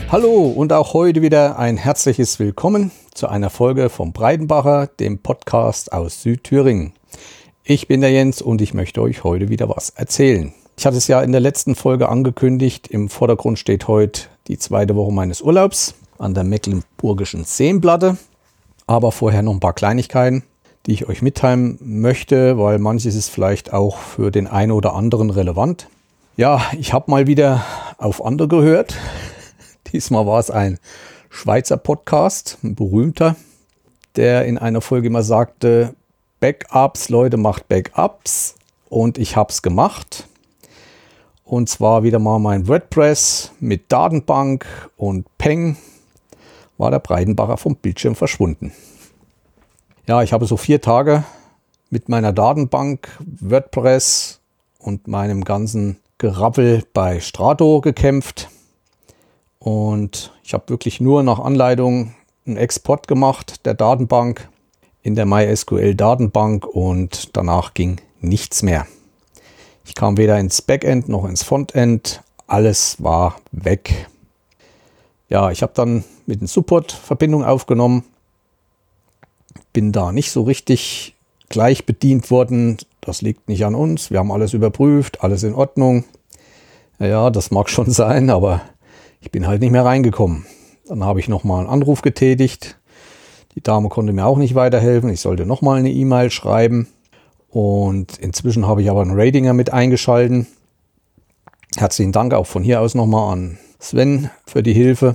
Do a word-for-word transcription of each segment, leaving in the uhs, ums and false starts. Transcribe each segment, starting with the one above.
Hallo und auch heute wieder ein herzliches Willkommen zu einer Folge vom Breidenbacher, dem Podcast aus Südthüringen. Ich bin der Jens und ich möchte euch heute wieder was erzählen. Ich hatte es ja in der letzten Folge angekündigt, im Vordergrund steht heute die zweite Woche meines Urlaubs an der Mecklenburgischen Seenplatte. Aber vorher noch ein paar Kleinigkeiten, die ich euch mitteilen möchte, weil manches ist vielleicht auch für den einen oder anderen relevant. Ja, ich habe mal wieder auf andere gehört. Diesmal war es ein Schweizer Podcast, ein berühmter, der in einer Folge immer sagte, Backups, Leute, macht Backups. Und ich habe es gemacht. Und zwar wieder mal mein WordPress mit Datenbank und Peng war der Breidenbacher vom Bildschirm verschwunden. Ja, ich habe so vier Tage mit meiner Datenbank, WordPress und meinem ganzen Geraffel bei Strato gekämpft. Und ich habe wirklich nur nach Anleitung einen Export gemacht der Datenbank in der MySQL-Datenbank und danach ging nichts mehr. Ich kam weder ins Backend noch ins Frontend. Alles war weg. Ja, ich habe dann mit dem Support Verbindung aufgenommen. Bin da nicht so richtig gleich bedient worden. Das liegt nicht an uns. Wir haben alles überprüft, alles in Ordnung. Ja, das mag schon sein, aber ich bin halt nicht mehr reingekommen. Dann habe ich nochmal einen Anruf getätigt. Die Dame konnte mir auch nicht weiterhelfen. Ich sollte nochmal eine E-Mail schreiben. Und inzwischen habe ich aber einen Ratinger mit eingeschalten. Herzlichen Dank auch von hier aus nochmal an Sven für die Hilfe.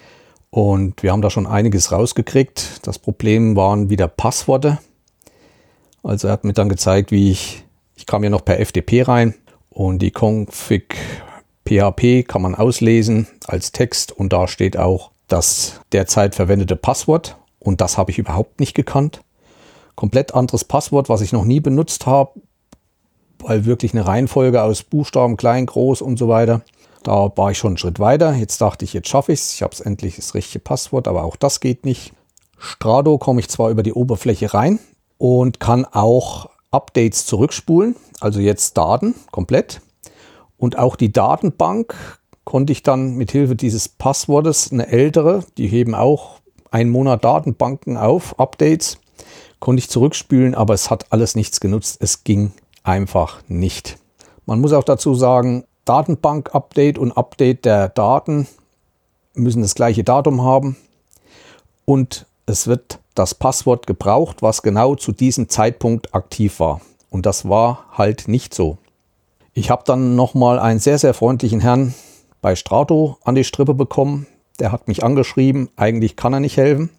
Und wir haben da schon einiges rausgekriegt. Das Problem waren wieder Passworte. Also er hat mir dann gezeigt, wie ich, ich kam ja noch per F T P rein und die Config P H P kann man auslesen als Text und da steht auch das derzeit verwendete Passwort und das habe ich überhaupt nicht gekannt. Komplett anderes Passwort, was ich noch nie benutzt habe, weil wirklich eine Reihenfolge aus Buchstaben, klein, groß und so weiter. Da war ich schon einen Schritt weiter. Jetzt dachte ich, jetzt schaffe ich es. Ich habe es endlich das richtige Passwort, aber auch das geht nicht. Strato komme ich zwar über die Oberfläche rein und kann auch Updates zurückspulen, also jetzt Daten komplett. Und auch die Datenbank konnte ich dann mit Hilfe dieses Passwortes, eine ältere, die heben auch einen Monat Datenbanken auf, Updates, konnte ich zurückspülen, aber es hat alles nichts genutzt. Es ging einfach nicht. Man muss auch dazu sagen, Datenbank-Update und Update der Daten müssen das gleiche Datum haben und es wird das Passwort gebraucht, was genau zu diesem Zeitpunkt aktiv war. Und das war halt nicht so. Ich habe dann nochmal einen sehr, sehr freundlichen Herrn bei Strato an die Strippe bekommen. Der hat mich angeschrieben, eigentlich kann er nicht helfen.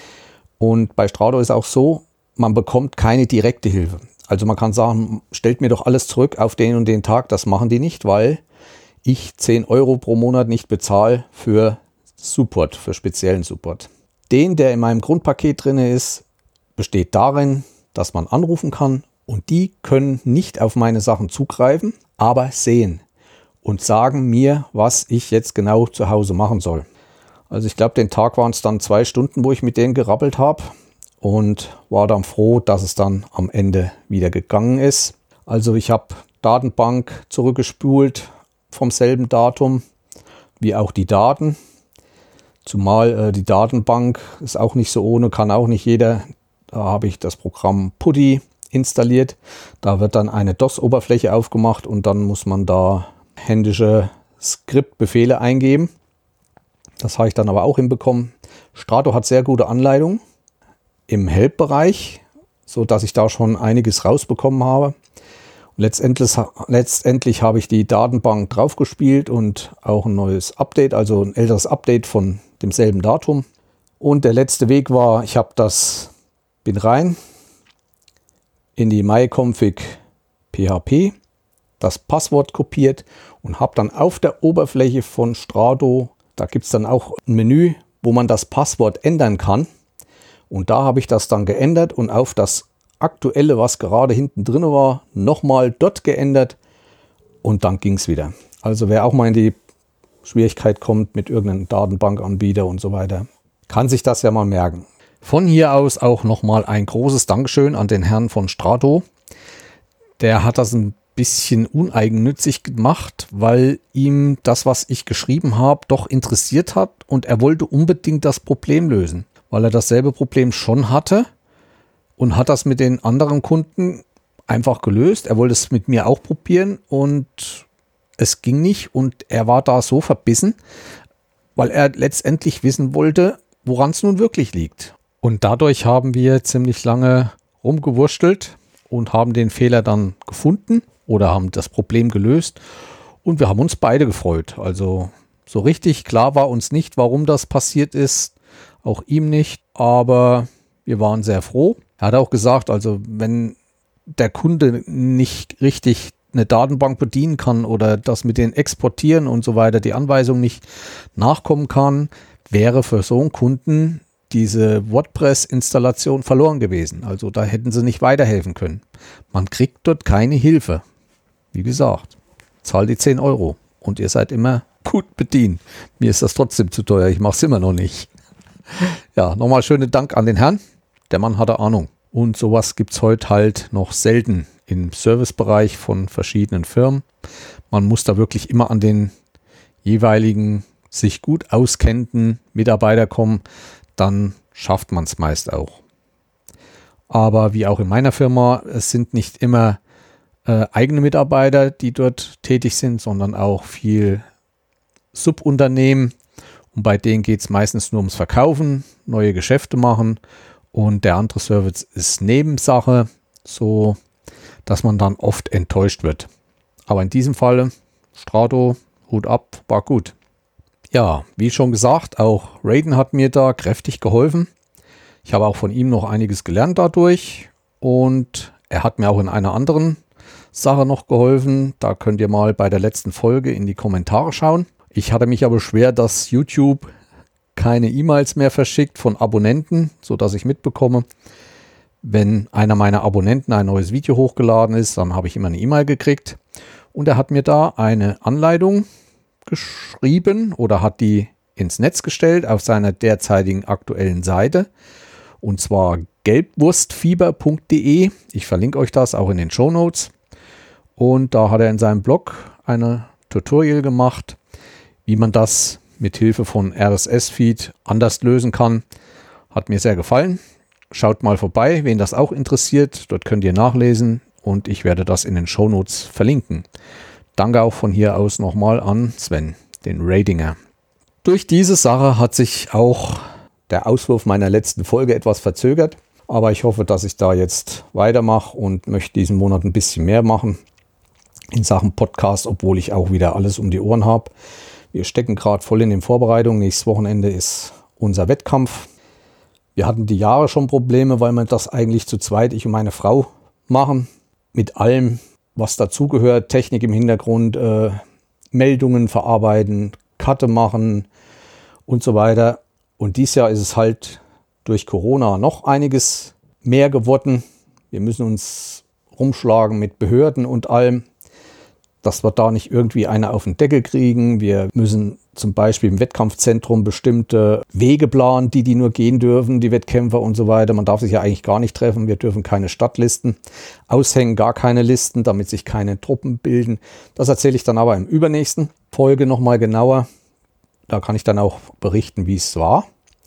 Und bei Strato ist auch so, man bekommt keine direkte Hilfe. Also man kann sagen, stellt mir doch alles zurück auf den und den Tag. Das machen die nicht, weil ich zehn Euro pro Monat nicht bezahle für Support, für speziellen Support. Den, der in meinem Grundpaket drin ist, besteht darin, dass man anrufen kann und die können nicht auf meine Sachen zugreifen, aber sehen und sagen mir, was ich jetzt genau zu Hause machen soll. Also ich glaube, den Tag waren es dann zwei Stunden, wo ich mit denen gerappelt habe und war dann froh, dass es dann am Ende wieder gegangen ist. Also ich habe Datenbank zurückgespult vom selben Datum wie auch die Daten. Zumal äh, die Datenbank ist auch nicht so ohne, kann auch nicht jeder. Da habe ich das Programm Putty installiert. Da wird dann eine DOS-Oberfläche aufgemacht und dann muss man da händische Skriptbefehle eingeben. Das habe ich dann aber auch hinbekommen. Strato hat sehr gute Anleitungen im Help-Bereich, so dass ich da schon einiges rausbekommen habe. Letztendlich, letztendlich habe ich die Datenbank draufgespielt und auch ein neues Update, also ein älteres Update von demselben Datum. Und der letzte Weg war, ich habe das, bin rein in die myconfig P H P, das Passwort kopiert und habe dann auf der Oberfläche von Strato, da gibt es dann auch ein Menü, wo man das Passwort ändern kann. Und da habe ich das dann geändert und auf das aktuelle, was gerade hinten drin war, nochmal dort geändert und dann ging es wieder. Also wer auch mal in die Schwierigkeit kommt mit irgendeinem Datenbankanbieter und so weiter, kann sich das ja mal merken. Von hier aus auch nochmal ein großes Dankeschön an den Herrn von Strato. Der hat das ein bisschen uneigennützig gemacht, weil ihm das, was ich geschrieben habe, doch interessiert hat und er wollte unbedingt das Problem lösen, weil er dasselbe Problem schon hatte und hat das mit den anderen Kunden einfach gelöst. Er wollte es mit mir auch probieren und es ging nicht und er war da so verbissen, weil er letztendlich wissen wollte, woran es nun wirklich liegt. Und dadurch haben wir ziemlich lange rumgewurstelt und haben den Fehler dann gefunden oder haben das Problem gelöst und wir haben uns beide gefreut. Also so richtig klar war uns nicht, warum das passiert ist, auch ihm nicht, aber wir waren sehr froh. Er hat auch gesagt, also wenn der Kunde nicht richtig eine Datenbank bedienen kann oder das mit den Exportieren und so weiter, die Anweisung nicht nachkommen kann, wäre für so einen Kunden diese WordPress-Installation verloren gewesen. Also da hätten sie nicht weiterhelfen können. Man kriegt dort keine Hilfe. Wie gesagt, zahlt die zehn Euro und ihr seid immer gut bedient. Mir ist das trotzdem zu teuer, ich mache es immer noch nicht. Ja, nochmal schönen Dank an den Herrn. Der Mann hatte Ahnung. Und sowas gibt es heute halt noch selten im Servicebereich von verschiedenen Firmen. Man muss da wirklich immer an den jeweiligen sich gut auskennenden Mitarbeiter kommen, dann schafft man es meist auch. Aber wie auch in meiner Firma, es sind nicht immer äh, eigene Mitarbeiter, die dort tätig sind, sondern auch viel Subunternehmen. Und bei denen geht es meistens nur ums Verkaufen, neue Geschäfte machen. Und der andere Service ist Nebensache, so dass man dann oft enttäuscht wird. Aber in diesem Fall, Strato, Hut ab, war gut. Ja, wie schon gesagt, auch Raiden hat mir da kräftig geholfen. Ich habe auch von ihm noch einiges gelernt dadurch und er hat mir auch in einer anderen Sache noch geholfen. Da könnt ihr mal bei der letzten Folge in die Kommentare schauen. Ich hatte mich aber beschwert, dass YouTube keine E-Mails mehr verschickt von Abonnenten, sodass ich mitbekomme, wenn einer meiner Abonnenten ein neues Video hochgeladen ist, dann habe ich immer eine E-Mail gekriegt. Und er hat mir da eine Anleitung geschrieben oder hat die ins Netz gestellt auf seiner derzeitigen aktuellen Seite. Und zwar gelbwurstfieber punkt de. Ich verlinke euch das auch in den Shownotes. Und da hat er in seinem Blog eine Tutorial gemacht, wie man das mit Hilfe von R S S-Feed anders lösen kann. Hat mir sehr gefallen. Schaut mal vorbei, wen das auch interessiert. Dort könnt ihr nachlesen und ich werde das in den Shownotes verlinken. Danke auch von hier aus nochmal an Sven, den Raidinger. Durch diese Sache hat sich auch der Auswurf meiner letzten Folge etwas verzögert. Aber ich hoffe, dass ich da jetzt weitermache und möchte diesen Monat ein bisschen mehr machen in Sachen Podcast, obwohl ich auch wieder alles um die Ohren habe. Wir stecken gerade voll in den Vorbereitungen. Nächstes Wochenende ist unser Wettkampf. Wir hatten die Jahre schon Probleme, weil wir das eigentlich zu zweit, ich und meine Frau, machen. Mit allem, was dazugehört. Technik im Hintergrund, äh, Meldungen verarbeiten, Cutte machen und so weiter. Und dieses Jahr ist es halt durch Corona noch einiges mehr geworden. Wir müssen uns rumschlagen mit Behörden und allem, dass wir da nicht irgendwie eine auf den Deckel kriegen. Wir müssen zum Beispiel im Wettkampfzentrum bestimmte Wege planen, die die nur gehen dürfen, die Wettkämpfer und so weiter. Man darf sich ja eigentlich gar nicht treffen. Wir dürfen keine Stadtlisten aushängen, gar keine Listen, damit sich keine Truppen bilden. Das erzähle ich dann aber im übernächsten Folge nochmal genauer. Da kann ich dann auch berichten, wie es war.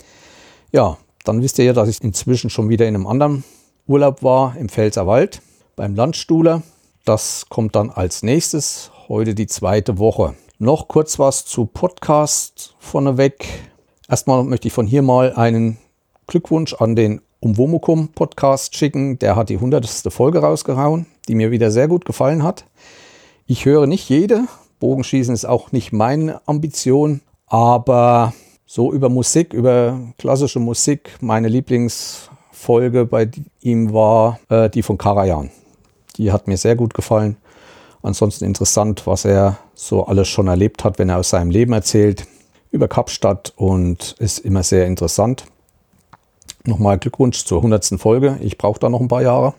Ja, dann wisst ihr ja, dass ich inzwischen schon wieder in einem anderen Urlaub war, im Pfälzerwald, beim Landstuhler. Das kommt dann als nächstes, heute die zweite Woche. Noch kurz was zu Podcast vorneweg. Erstmal möchte ich von hier mal einen Glückwunsch an den Umwomukum Podcast schicken. Der hat die hundertste Folge rausgehauen, die mir wieder sehr gut gefallen hat. Ich höre nicht jede. Bogenschießen ist auch nicht meine Ambition. Aber so über Musik, über klassische Musik, meine Lieblingsfolge bei ihm war äh, die von Karajan. Die hat mir sehr gut gefallen. Ansonsten interessant, was er so alles schon erlebt hat, wenn er aus seinem Leben erzählt. Über Kapstadt und ist immer sehr interessant. Nochmal Glückwunsch zur hundertsten Folge. Ich brauche da noch ein paar Jahre.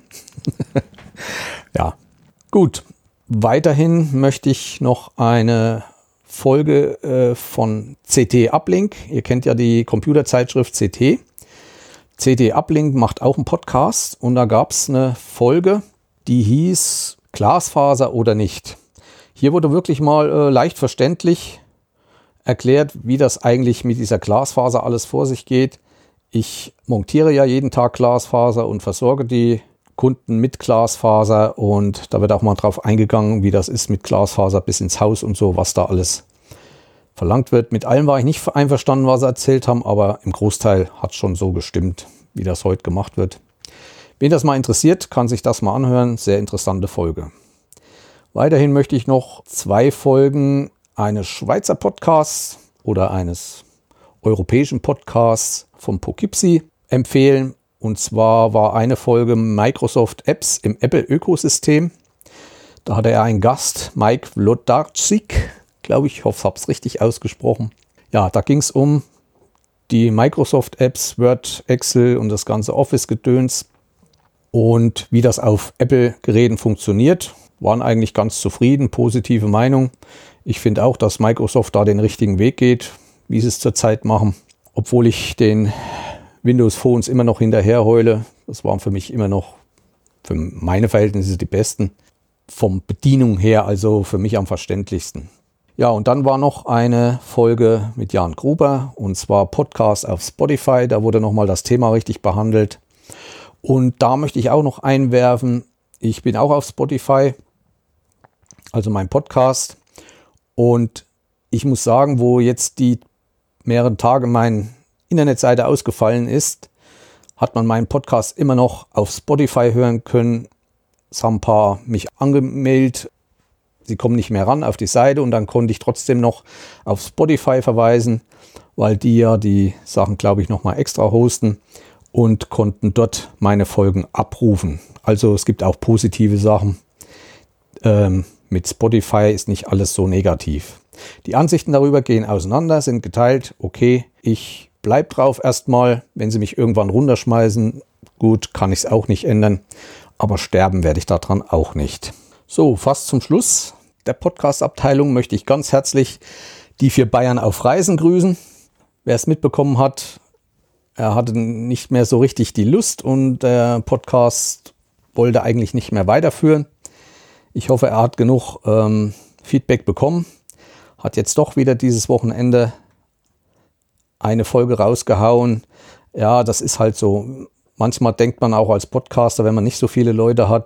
Ja, gut. Weiterhin möchte ich noch eine Folge äh, von C T Uplink. Ihr kennt ja die Computerzeitschrift C T. C T Uplink macht auch einen Podcast und da gab es eine Folge, die hieß Glasfaser oder nicht. Hier wurde wirklich mal äh, leicht verständlich erklärt, wie das eigentlich mit dieser Glasfaser alles vor sich geht. Ich montiere ja jeden Tag Glasfaser und versorge die Kunden mit Glasfaser und da wird auch mal drauf eingegangen, wie das ist mit Glasfaser bis ins Haus und so, was da alles verlangt wird. Mit allem war ich nicht einverstanden, was sie erzählt haben, aber im Großteil hat es schon so gestimmt, wie das heute gemacht wird. Wen das mal interessiert, kann sich das mal anhören. Sehr interessante Folge. Weiterhin möchte ich noch zwei Folgen eines Schweizer Podcasts oder eines europäischen Podcasts vom Poughkeepsie empfehlen. Und zwar war eine Folge Microsoft Apps im Apple-Ökosystem. Da hatte er einen Gast, Mike Wlodarczyk, glaube ich, ich hoffe, ich habe es richtig ausgesprochen. Ja, da ging es um die Microsoft Apps, Word, Excel und das ganze Office-Gedöns und wie das auf Apple-Geräten funktioniert. Waren eigentlich ganz zufrieden, positive Meinung. Ich finde auch, dass Microsoft da den richtigen Weg geht, wie sie es zurzeit machen. Obwohl ich den Windows Phones immer noch hinterher heule. Das waren für mich immer noch, für meine Verhältnisse, die besten. Vom Bedienung her, also für mich am verständlichsten. Ja, und dann war noch eine Folge mit Jan Gruber, und zwar Podcast auf Spotify. Da wurde nochmal das Thema richtig behandelt. Und da möchte ich auch noch einwerfen, ich bin auch auf Spotify, also mein Podcast. Und ich muss sagen, wo jetzt die mehreren Tage meine Internetseite ausgefallen ist, hat man meinen Podcast immer noch auf Spotify hören können. Es haben ein paar mich angemeldet, sie kommen nicht mehr ran auf die Seite und dann konnte ich trotzdem noch auf Spotify verweisen, weil die ja die Sachen, glaube ich, nochmal extra hosten und konnten dort meine Folgen abrufen. Also es gibt auch positive Sachen. Ähm, mit Spotify ist nicht alles so negativ. Die Ansichten darüber gehen auseinander, sind geteilt. Okay, ich bleibe drauf erstmal. Wenn sie mich irgendwann runterschmeißen, gut, kann ich es auch nicht ändern. Aber sterben werde ich daran auch nicht. So, fast zum Schluss der Podcast-Abteilung möchte ich ganz herzlich die vier Bayern auf Reisen grüßen. Wer es mitbekommen hat, er hatte nicht mehr so richtig die Lust und der Podcast wollte eigentlich nicht mehr weiterführen. Ich hoffe, er hat genug ähm, Feedback bekommen. Hat jetzt doch wieder dieses Wochenende eine Folge rausgehauen. Ja, das ist halt so. Manchmal denkt man auch als Podcaster, wenn man nicht so viele Leute hat,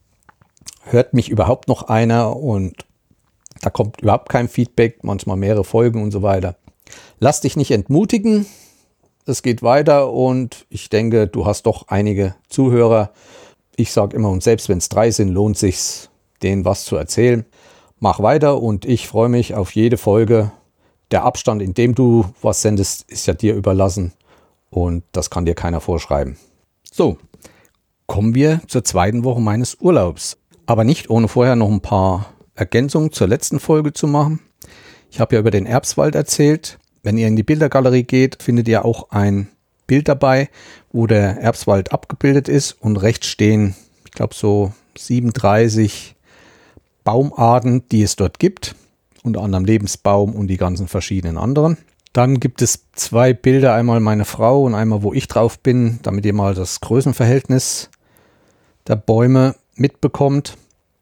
hört mich überhaupt noch einer und da kommt überhaupt kein Feedback, manchmal mehrere Folgen und so weiter. Lass dich nicht entmutigen. Es geht weiter und ich denke, du hast doch einige Zuhörer. Ich sage immer, und selbst wenn es drei sind, lohnt sich's, denen was zu erzählen. Mach weiter und ich freue mich auf jede Folge. Der Abstand, in dem du was sendest, ist ja dir überlassen und das kann dir keiner vorschreiben. So, kommen wir zur zweiten Woche meines Urlaubs. Aber nicht ohne vorher noch ein paar Ergänzungen zur letzten Folge zu machen. Ich habe ja über den Erbswald erzählt. Wenn ihr in die Bildergalerie geht, findet ihr auch ein Bild dabei, wo der Erbswald abgebildet ist und rechts stehen, ich glaube so siebenunddreißig Baumarten, die es dort gibt. Unter anderem Lebensbaum und die ganzen verschiedenen anderen. Dann gibt es zwei Bilder, einmal meine Frau und einmal wo ich drauf bin, damit ihr mal das Größenverhältnis der Bäume mitbekommt.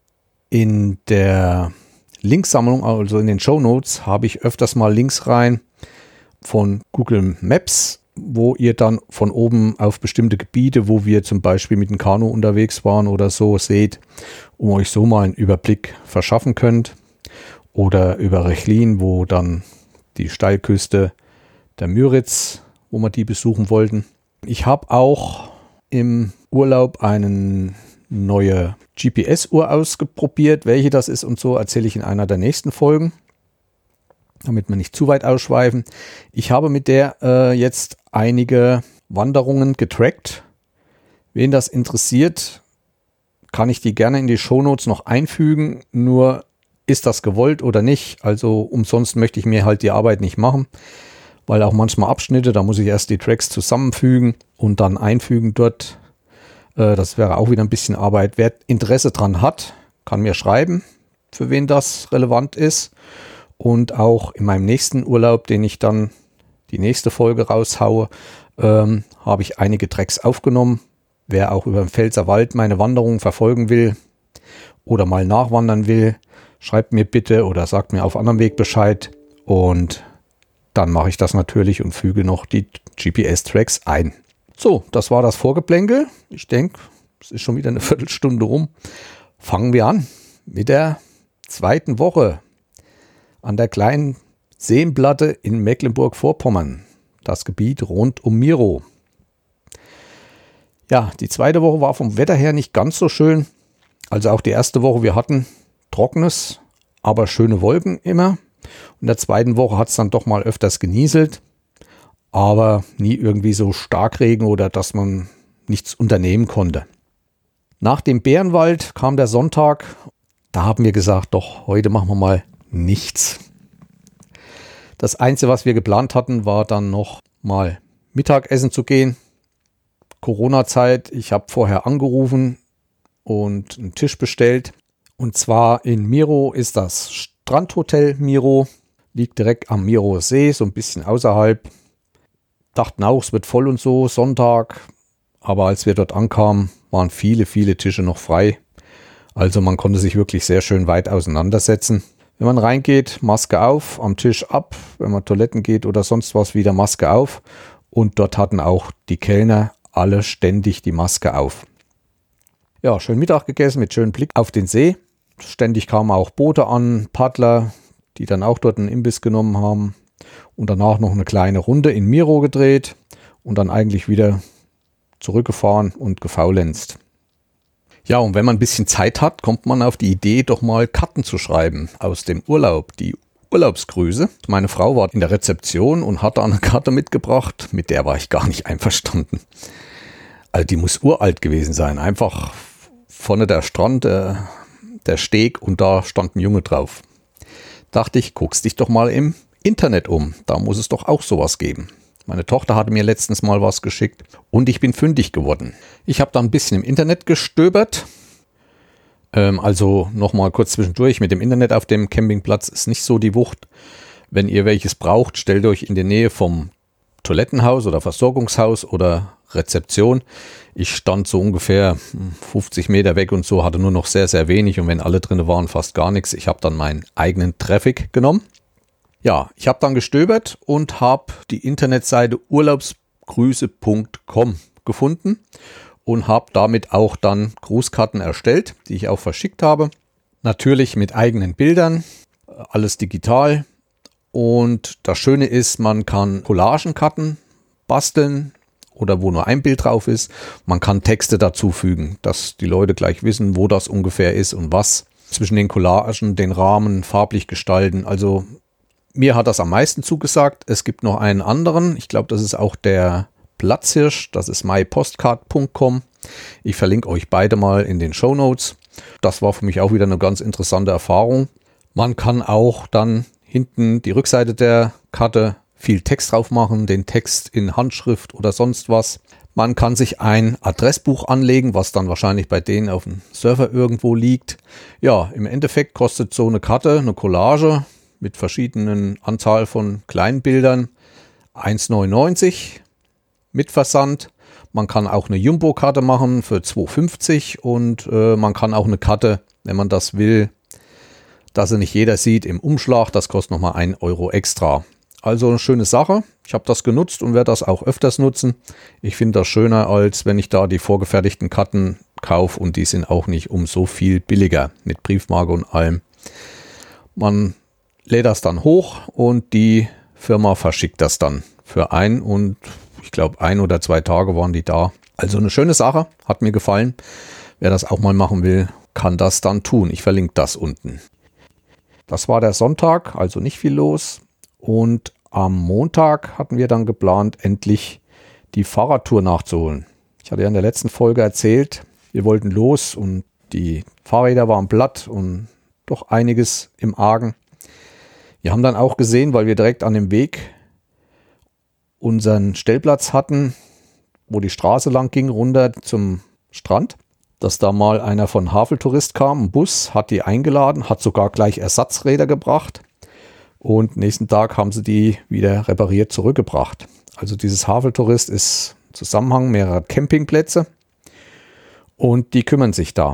In der Linksammlung, also in den Shownotes, habe ich öfters mal Links rein von Google Maps, wo ihr dann von oben auf bestimmte Gebiete, wo wir zum Beispiel mit dem Kanu unterwegs waren oder so, seht, um euch so mal einen Überblick verschaffen könnt. Oder über Rechlin, wo dann die Steilküste der Müritz, wo wir die besuchen wollten. Ich habe auch im Urlaub eine neue G P S-Uhr ausprobiert. Welche das ist und so, erzähle ich in einer der nächsten Folgen, damit wir nicht zu weit ausschweifen. Ich habe mit der äh, jetzt einige Wanderungen getrackt. Wen das interessiert, kann ich die gerne in die Shownotes noch einfügen. Nur ist das gewollt oder nicht? Also umsonst möchte ich mir halt die Arbeit nicht machen, weil auch manchmal Abschnitte, da muss ich erst die Tracks zusammenfügen und dann einfügen dort. Äh, das wäre auch wieder ein bisschen Arbeit. Wer Interesse dran hat, kann mir schreiben, für wen das relevant ist. Und auch in meinem nächsten Urlaub, den ich dann die nächste Folge raushaue, ähm, habe ich einige Tracks aufgenommen. Wer auch über den Pfälzerwald meine Wanderung verfolgen will oder mal nachwandern will, schreibt mir bitte oder sagt mir auf anderem Weg Bescheid und dann mache ich das natürlich und füge noch die G P S-Tracks ein. So, das war das Vorgeplänkel. Ich denke, es ist schon wieder eine Viertelstunde rum. Fangen wir an mit der zweiten Woche an der kleinen Seenplatte in Mecklenburg-Vorpommern. Das Gebiet rund um Mirow. Ja, die zweite Woche war vom Wetter her nicht ganz so schön. Also auch die erste Woche, wir hatten trockenes, aber schöne Wolken immer. In der zweiten Woche hat es dann doch mal öfters genieselt, aber nie irgendwie so Starkregen oder dass man nichts unternehmen konnte. Nach dem Bärenwald kam der Sonntag. Da haben wir gesagt, doch, heute machen wir mal nichts. Das Einzige, was wir geplant hatten, war dann noch mal Mittagessen zu gehen. Corona-Zeit, ich habe vorher angerufen und einen Tisch bestellt. Und zwar in Mirow ist das Strandhotel Mirow. Liegt direkt am Mirower See, so ein bisschen außerhalb. Dachten auch, es wird voll und so, Sonntag. Aber als wir dort ankamen, waren viele, viele Tische noch frei. Also man konnte sich wirklich sehr schön weit auseinandersetzen. Wenn man reingeht, Maske auf, am Tisch ab. Wenn man Toiletten geht oder sonst was, wieder Maske auf. Und dort hatten auch die Kellner alle ständig die Maske auf. Ja, schön Mittag gegessen mit schönem Blick auf den See. Ständig kamen auch Boote an, Paddler, die dann auch dort einen Imbiss genommen haben. Und danach noch eine kleine Runde in Mirow gedreht und dann eigentlich wieder zurückgefahren und gefaulenzt. Ja, und wenn man ein bisschen Zeit hat, kommt man auf die Idee, doch mal Karten zu schreiben aus dem Urlaub, die Urlaubsgrüße. Meine Frau war in der Rezeption und hat da eine Karte mitgebracht, mit der war ich gar nicht einverstanden. Also die muss uralt gewesen sein, einfach vorne der Strand, der, der Steg und da stand ein Junge drauf. Dachte ich, guckst dich doch mal im Internet um, da muss es doch auch sowas geben. Meine Tochter hatte mir letztens mal was geschickt und ich bin fündig geworden. Ich habe da ein bisschen im Internet gestöbert. Ähm, also nochmal kurz zwischendurch, mit dem Internet auf dem Campingplatz ist nicht so die Wucht. Wenn ihr welches braucht, stellt euch in die Nähe vom Toilettenhaus oder Versorgungshaus oder Rezeption. Ich stand so ungefähr fünfzig Meter weg und so, hatte nur noch sehr, sehr wenig und wenn alle drin waren, fast gar nichts. Ich habe dann meinen eigenen Traffic genommen. Ja, ich habe dann gestöbert und habe die Internetseite urlaubsgrüße punkt com gefunden und habe damit auch dann Grußkarten erstellt, die ich auch verschickt habe. Natürlich mit eigenen Bildern, alles digital. Und das Schöne ist, man kann Collagenkarten basteln oder wo nur ein Bild drauf ist. Man kann Texte dazu fügen, dass die Leute gleich wissen, wo das ungefähr ist und was. Zwischen den Collagen, den Rahmen farblich gestalten. Also mir hat das am meisten zugesagt. Es gibt noch einen anderen. Ich glaube, das ist auch der Platzhirsch. Das ist my postcard punkt com. Ich verlinke euch beide mal in den Shownotes. Das war für mich auch wieder eine ganz interessante Erfahrung. Man kann auch dann hinten die Rückseite der Karte viel Text drauf machen, den Text in Handschrift oder sonst was. Man kann sich ein Adressbuch anlegen, was dann wahrscheinlich bei denen auf dem Server irgendwo liegt. Ja, im Endeffekt kostet so eine Karte, eine Collage mit verschiedenen Anzahl von kleinen Bildern eins neunundneunzig mit Versand. Man kann auch eine Jumbo-Karte machen für zwei fünfzig und äh, man kann auch eine Karte, wenn man das will, dass sie nicht jeder sieht, im Umschlag. Das kostet nochmal ein Euro extra. Also eine schöne Sache. Ich habe das genutzt und werde das auch öfters nutzen. Ich finde das schöner, als wenn ich da die vorgefertigten Karten kaufe und die sind auch nicht um so viel billiger mit Briefmarke und allem. Man lädt das dann hoch und die Firma verschickt das dann für ein und ich glaube ein oder zwei Tage waren die da. Also eine schöne Sache, hat mir gefallen. Wer das auch mal machen will, kann das dann tun. Ich verlinke das unten. Das war der Sonntag, also nicht viel los. Und am Montag hatten wir dann geplant, endlich die Fahrradtour nachzuholen. Ich hatte ja in der letzten Folge erzählt, wir wollten los und die Fahrräder waren platt und doch einiges im Argen. Wir haben dann auch gesehen, weil wir direkt an dem Weg unseren Stellplatz hatten, wo die Straße lang ging, runter zum Strand, dass da mal einer von Haveltourist kam, ein Bus, hat die eingeladen, hat sogar gleich Ersatzräder gebracht und nächsten Tag haben sie die wieder repariert zurückgebracht. Also dieses Haveltourist ist Zusammenhang mehrerer Campingplätze und die kümmern sich da.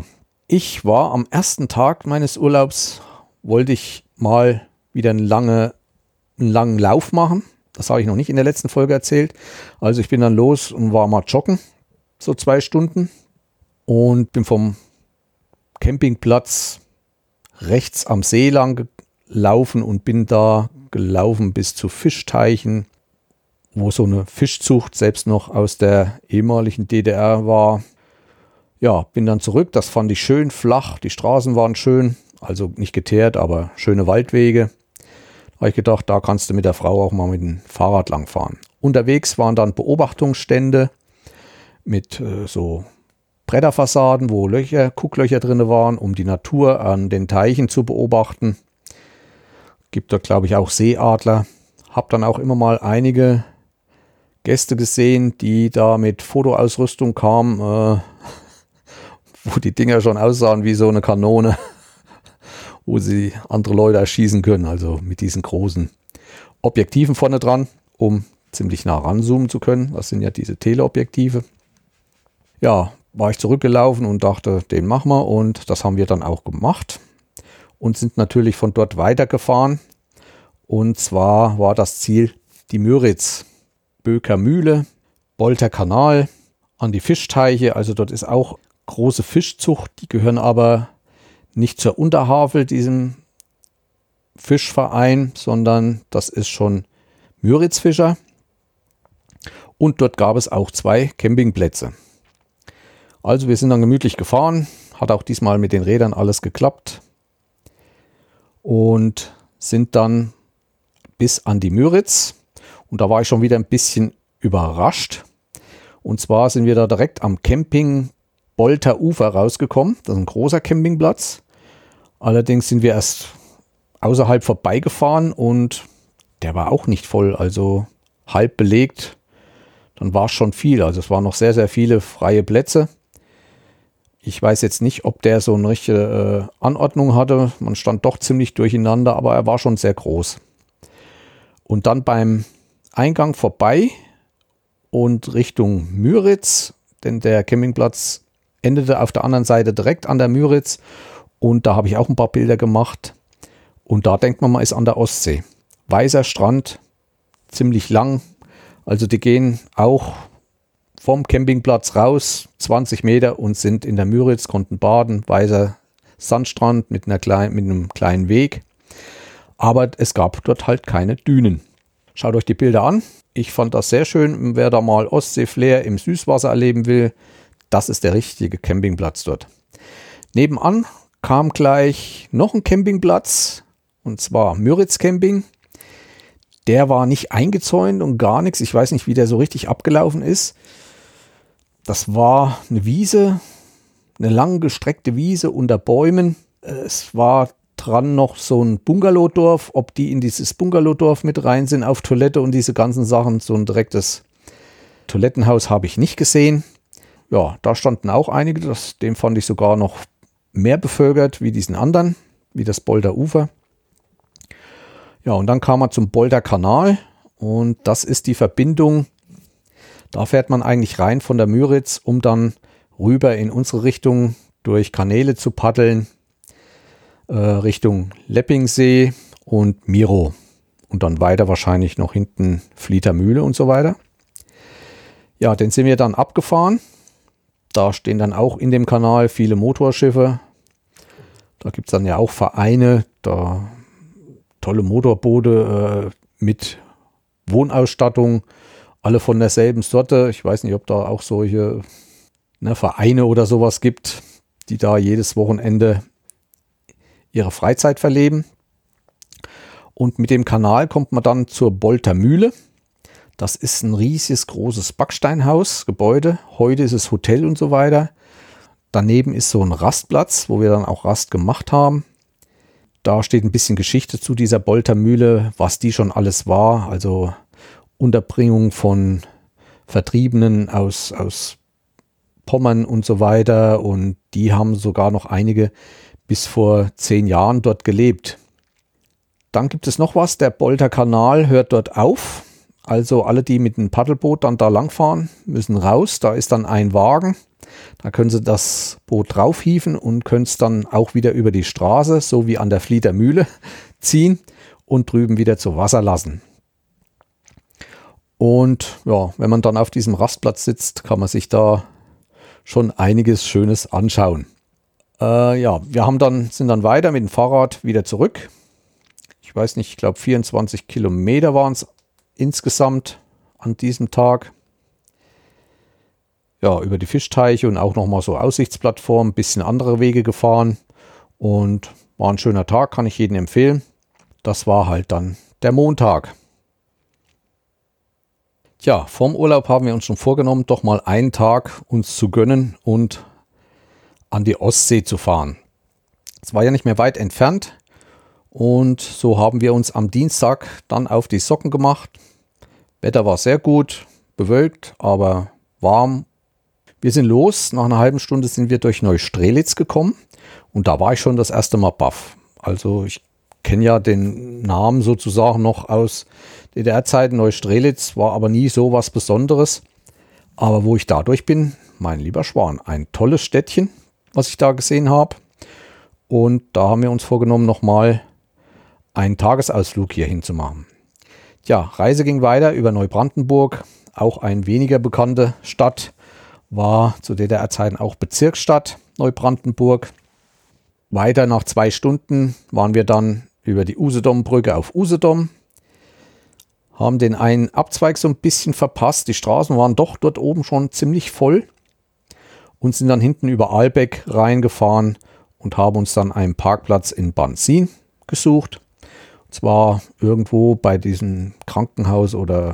Ich war am ersten Tag meines Urlaubs, wollte ich mal wieder einen, lange, einen langen Lauf machen. Das habe ich noch nicht in der letzten Folge erzählt. Also ich bin dann los und war mal joggen, so zwei Stunden. Und bin vom Campingplatz rechts am See lang gelaufen und bin da gelaufen bis zu Fischteichen, wo so eine Fischzucht selbst noch aus der ehemaligen D D R war. Ja, bin dann zurück, das fand ich schön flach, die Straßen waren schön, also nicht geteert, aber schöne Waldwege. Da habe ich gedacht, da kannst du mit der Frau auch mal mit dem Fahrrad langfahren. Unterwegs waren dann Beobachtungsstände mit äh, so Bretterfassaden, wo Löcher, Gucklöcher drin waren, um die Natur an den Teichen zu beobachten. Gibt dort, glaube ich, auch Seeadler. Hab dann auch immer mal einige Gäste gesehen, die da mit Fotoausrüstung kamen, äh, wo die Dinger schon aussahen wie so eine Kanone, wo sie andere Leute erschießen können. Also mit diesen großen Objektiven vorne dran, um ziemlich nah ranzoomen zu können. Das sind ja diese Teleobjektive. Ja, war ich zurückgelaufen und dachte, den machen wir. Und das haben wir dann auch gemacht und sind natürlich von dort weitergefahren. Und zwar war das Ziel die Müritz, Böker Mühle, Bolter Kanal, an die Fischteiche. Also dort ist auch große Fischzucht, die gehören aber nicht zur Unterhavel, diesem Fischverein, sondern das ist schon Müritzfischer. Und dort gab es auch zwei Campingplätze. Also wir sind dann gemütlich gefahren, hat auch diesmal mit den Rädern alles geklappt und sind dann bis an die Müritz. Und da war ich schon wieder ein bisschen überrascht. Und zwar sind wir da direkt am Camping Bolter Ufer rausgekommen. Das ist ein großer Campingplatz. Allerdings sind wir erst außerhalb vorbeigefahren und der war auch nicht voll, also halb belegt. Dann war es schon viel. Also es waren noch sehr, sehr viele freie Plätze. Ich weiß jetzt nicht, ob der so eine richtige äh, Anordnung hatte. Man stand doch ziemlich durcheinander, aber er war schon sehr groß. Und dann beim Eingang vorbei und Richtung Müritz, denn der Campingplatz endete auf der anderen Seite direkt an der Müritz und da habe ich auch ein paar Bilder gemacht und da denkt man mal, ist an der Ostsee. Weißer Strand, ziemlich lang, also die gehen auch vom Campingplatz raus, zwanzig Meter und sind in der Müritz, konnten baden, weißer Sandstrand mit, einer kleinen, mit einem kleinen Weg, aber es gab dort halt keine Dünen. Schaut euch die Bilder an, ich fand das sehr schön, wer da mal Ostsee-Flair im Süßwasser erleben will, das ist der richtige Campingplatz dort. Nebenan kam gleich noch ein Campingplatz, und zwar Müritz Camping. Der war nicht eingezäunt und gar nichts. Ich weiß nicht, wie der so richtig abgelaufen ist. Das war eine Wiese, eine lang gestreckte Wiese unter Bäumen. Es war dran noch so ein Bungalowdorf. Ob die in dieses Bungalowdorf mit rein sind auf Toilette und diese ganzen Sachen. So ein direktes Toilettenhaus habe ich nicht gesehen. Ja, da standen auch einige, das, dem fand ich sogar noch mehr bevölkert wie diesen anderen, wie das Bolter Ufer. Ja, und dann kam man zum Bolter Kanal und das ist die Verbindung, da fährt man eigentlich rein von der Müritz, um dann rüber in unsere Richtung durch Kanäle zu paddeln, äh, Richtung Leppingsee und Miro und dann weiter wahrscheinlich noch hinten Flieter Mühle und so weiter. Ja, den sind wir dann abgefahren. Da stehen dann auch in dem Kanal viele Motorschiffe. Da gibt es dann ja auch Vereine, da tolle Motorboote äh, mit Wohnausstattung, alle von derselben Sorte. Ich weiß nicht, ob da auch solche ne, Vereine oder sowas gibt, die da jedes Wochenende ihre Freizeit verleben. Und mit dem Kanal kommt man dann zur Bolter Mühle. Das ist ein riesiges, großes Backsteinhaus, Gebäude. Heute ist es Hotel und so weiter. Daneben ist so ein Rastplatz, wo wir dann auch Rast gemacht haben. Da steht ein bisschen Geschichte zu dieser Bolter Mühle, was die schon alles war. Also Unterbringung von Vertriebenen aus, aus Pommern und so weiter. Und die haben sogar noch einige bis vor zehn Jahren dort gelebt. Dann gibt es noch was, der Bolter Kanal hört dort auf. Also alle, die mit einem Paddelboot dann da langfahren, müssen raus. Da ist dann ein Wagen. Da können Sie das Boot draufhieven und können es dann auch wieder über die Straße, so wie an der Flieder Mühle, ziehen und drüben wieder zu Wasser lassen. Und ja, wenn man dann auf diesem Rastplatz sitzt, kann man sich da schon einiges Schönes anschauen. Äh, ja, wir haben dann, sind dann weiter mit dem Fahrrad wieder zurück. Ich weiß nicht, ich glaube vierundzwanzig Kilometer waren es insgesamt an diesem Tag. Ja, über die Fischteiche und auch nochmal so Aussichtsplattformen, ein bisschen andere Wege gefahren. Und war ein schöner Tag, kann ich jedem empfehlen. Das war halt dann der Montag. Tja, vorm Urlaub haben wir uns schon vorgenommen, doch mal einen Tag uns zu gönnen und an die Ostsee zu fahren. Es war ja nicht mehr weit entfernt und so haben wir uns am Dienstag dann auf die Socken gemacht. Wetter war sehr gut, bewölkt, aber warm. Wir sind los, nach einer halben Stunde sind wir durch Neustrelitz gekommen und da war ich schon das erste Mal baff. Also ich kenne ja den Namen sozusagen noch aus D D R-Zeiten. Neustrelitz war aber nie so was Besonderes. Aber wo ich dadurch bin, mein lieber Schwan, ein tolles Städtchen, was ich da gesehen habe. Und da haben wir uns vorgenommen, nochmal einen Tagesausflug hier hinzumachen. Ja, Reise ging weiter über Neubrandenburg, auch eine weniger bekannte Stadt, war zu D D R-Zeiten auch Bezirksstadt Neubrandenburg. Weiter nach zwei Stunden waren wir dann über die Usedom-Brücke auf Usedom, haben den einen Abzweig so ein bisschen verpasst. Die Straßen waren doch dort oben schon ziemlich voll und sind dann hinten über Ahlbeck reingefahren und haben uns dann einen Parkplatz in Banzin gesucht. Und zwar irgendwo bei diesem Krankenhaus oder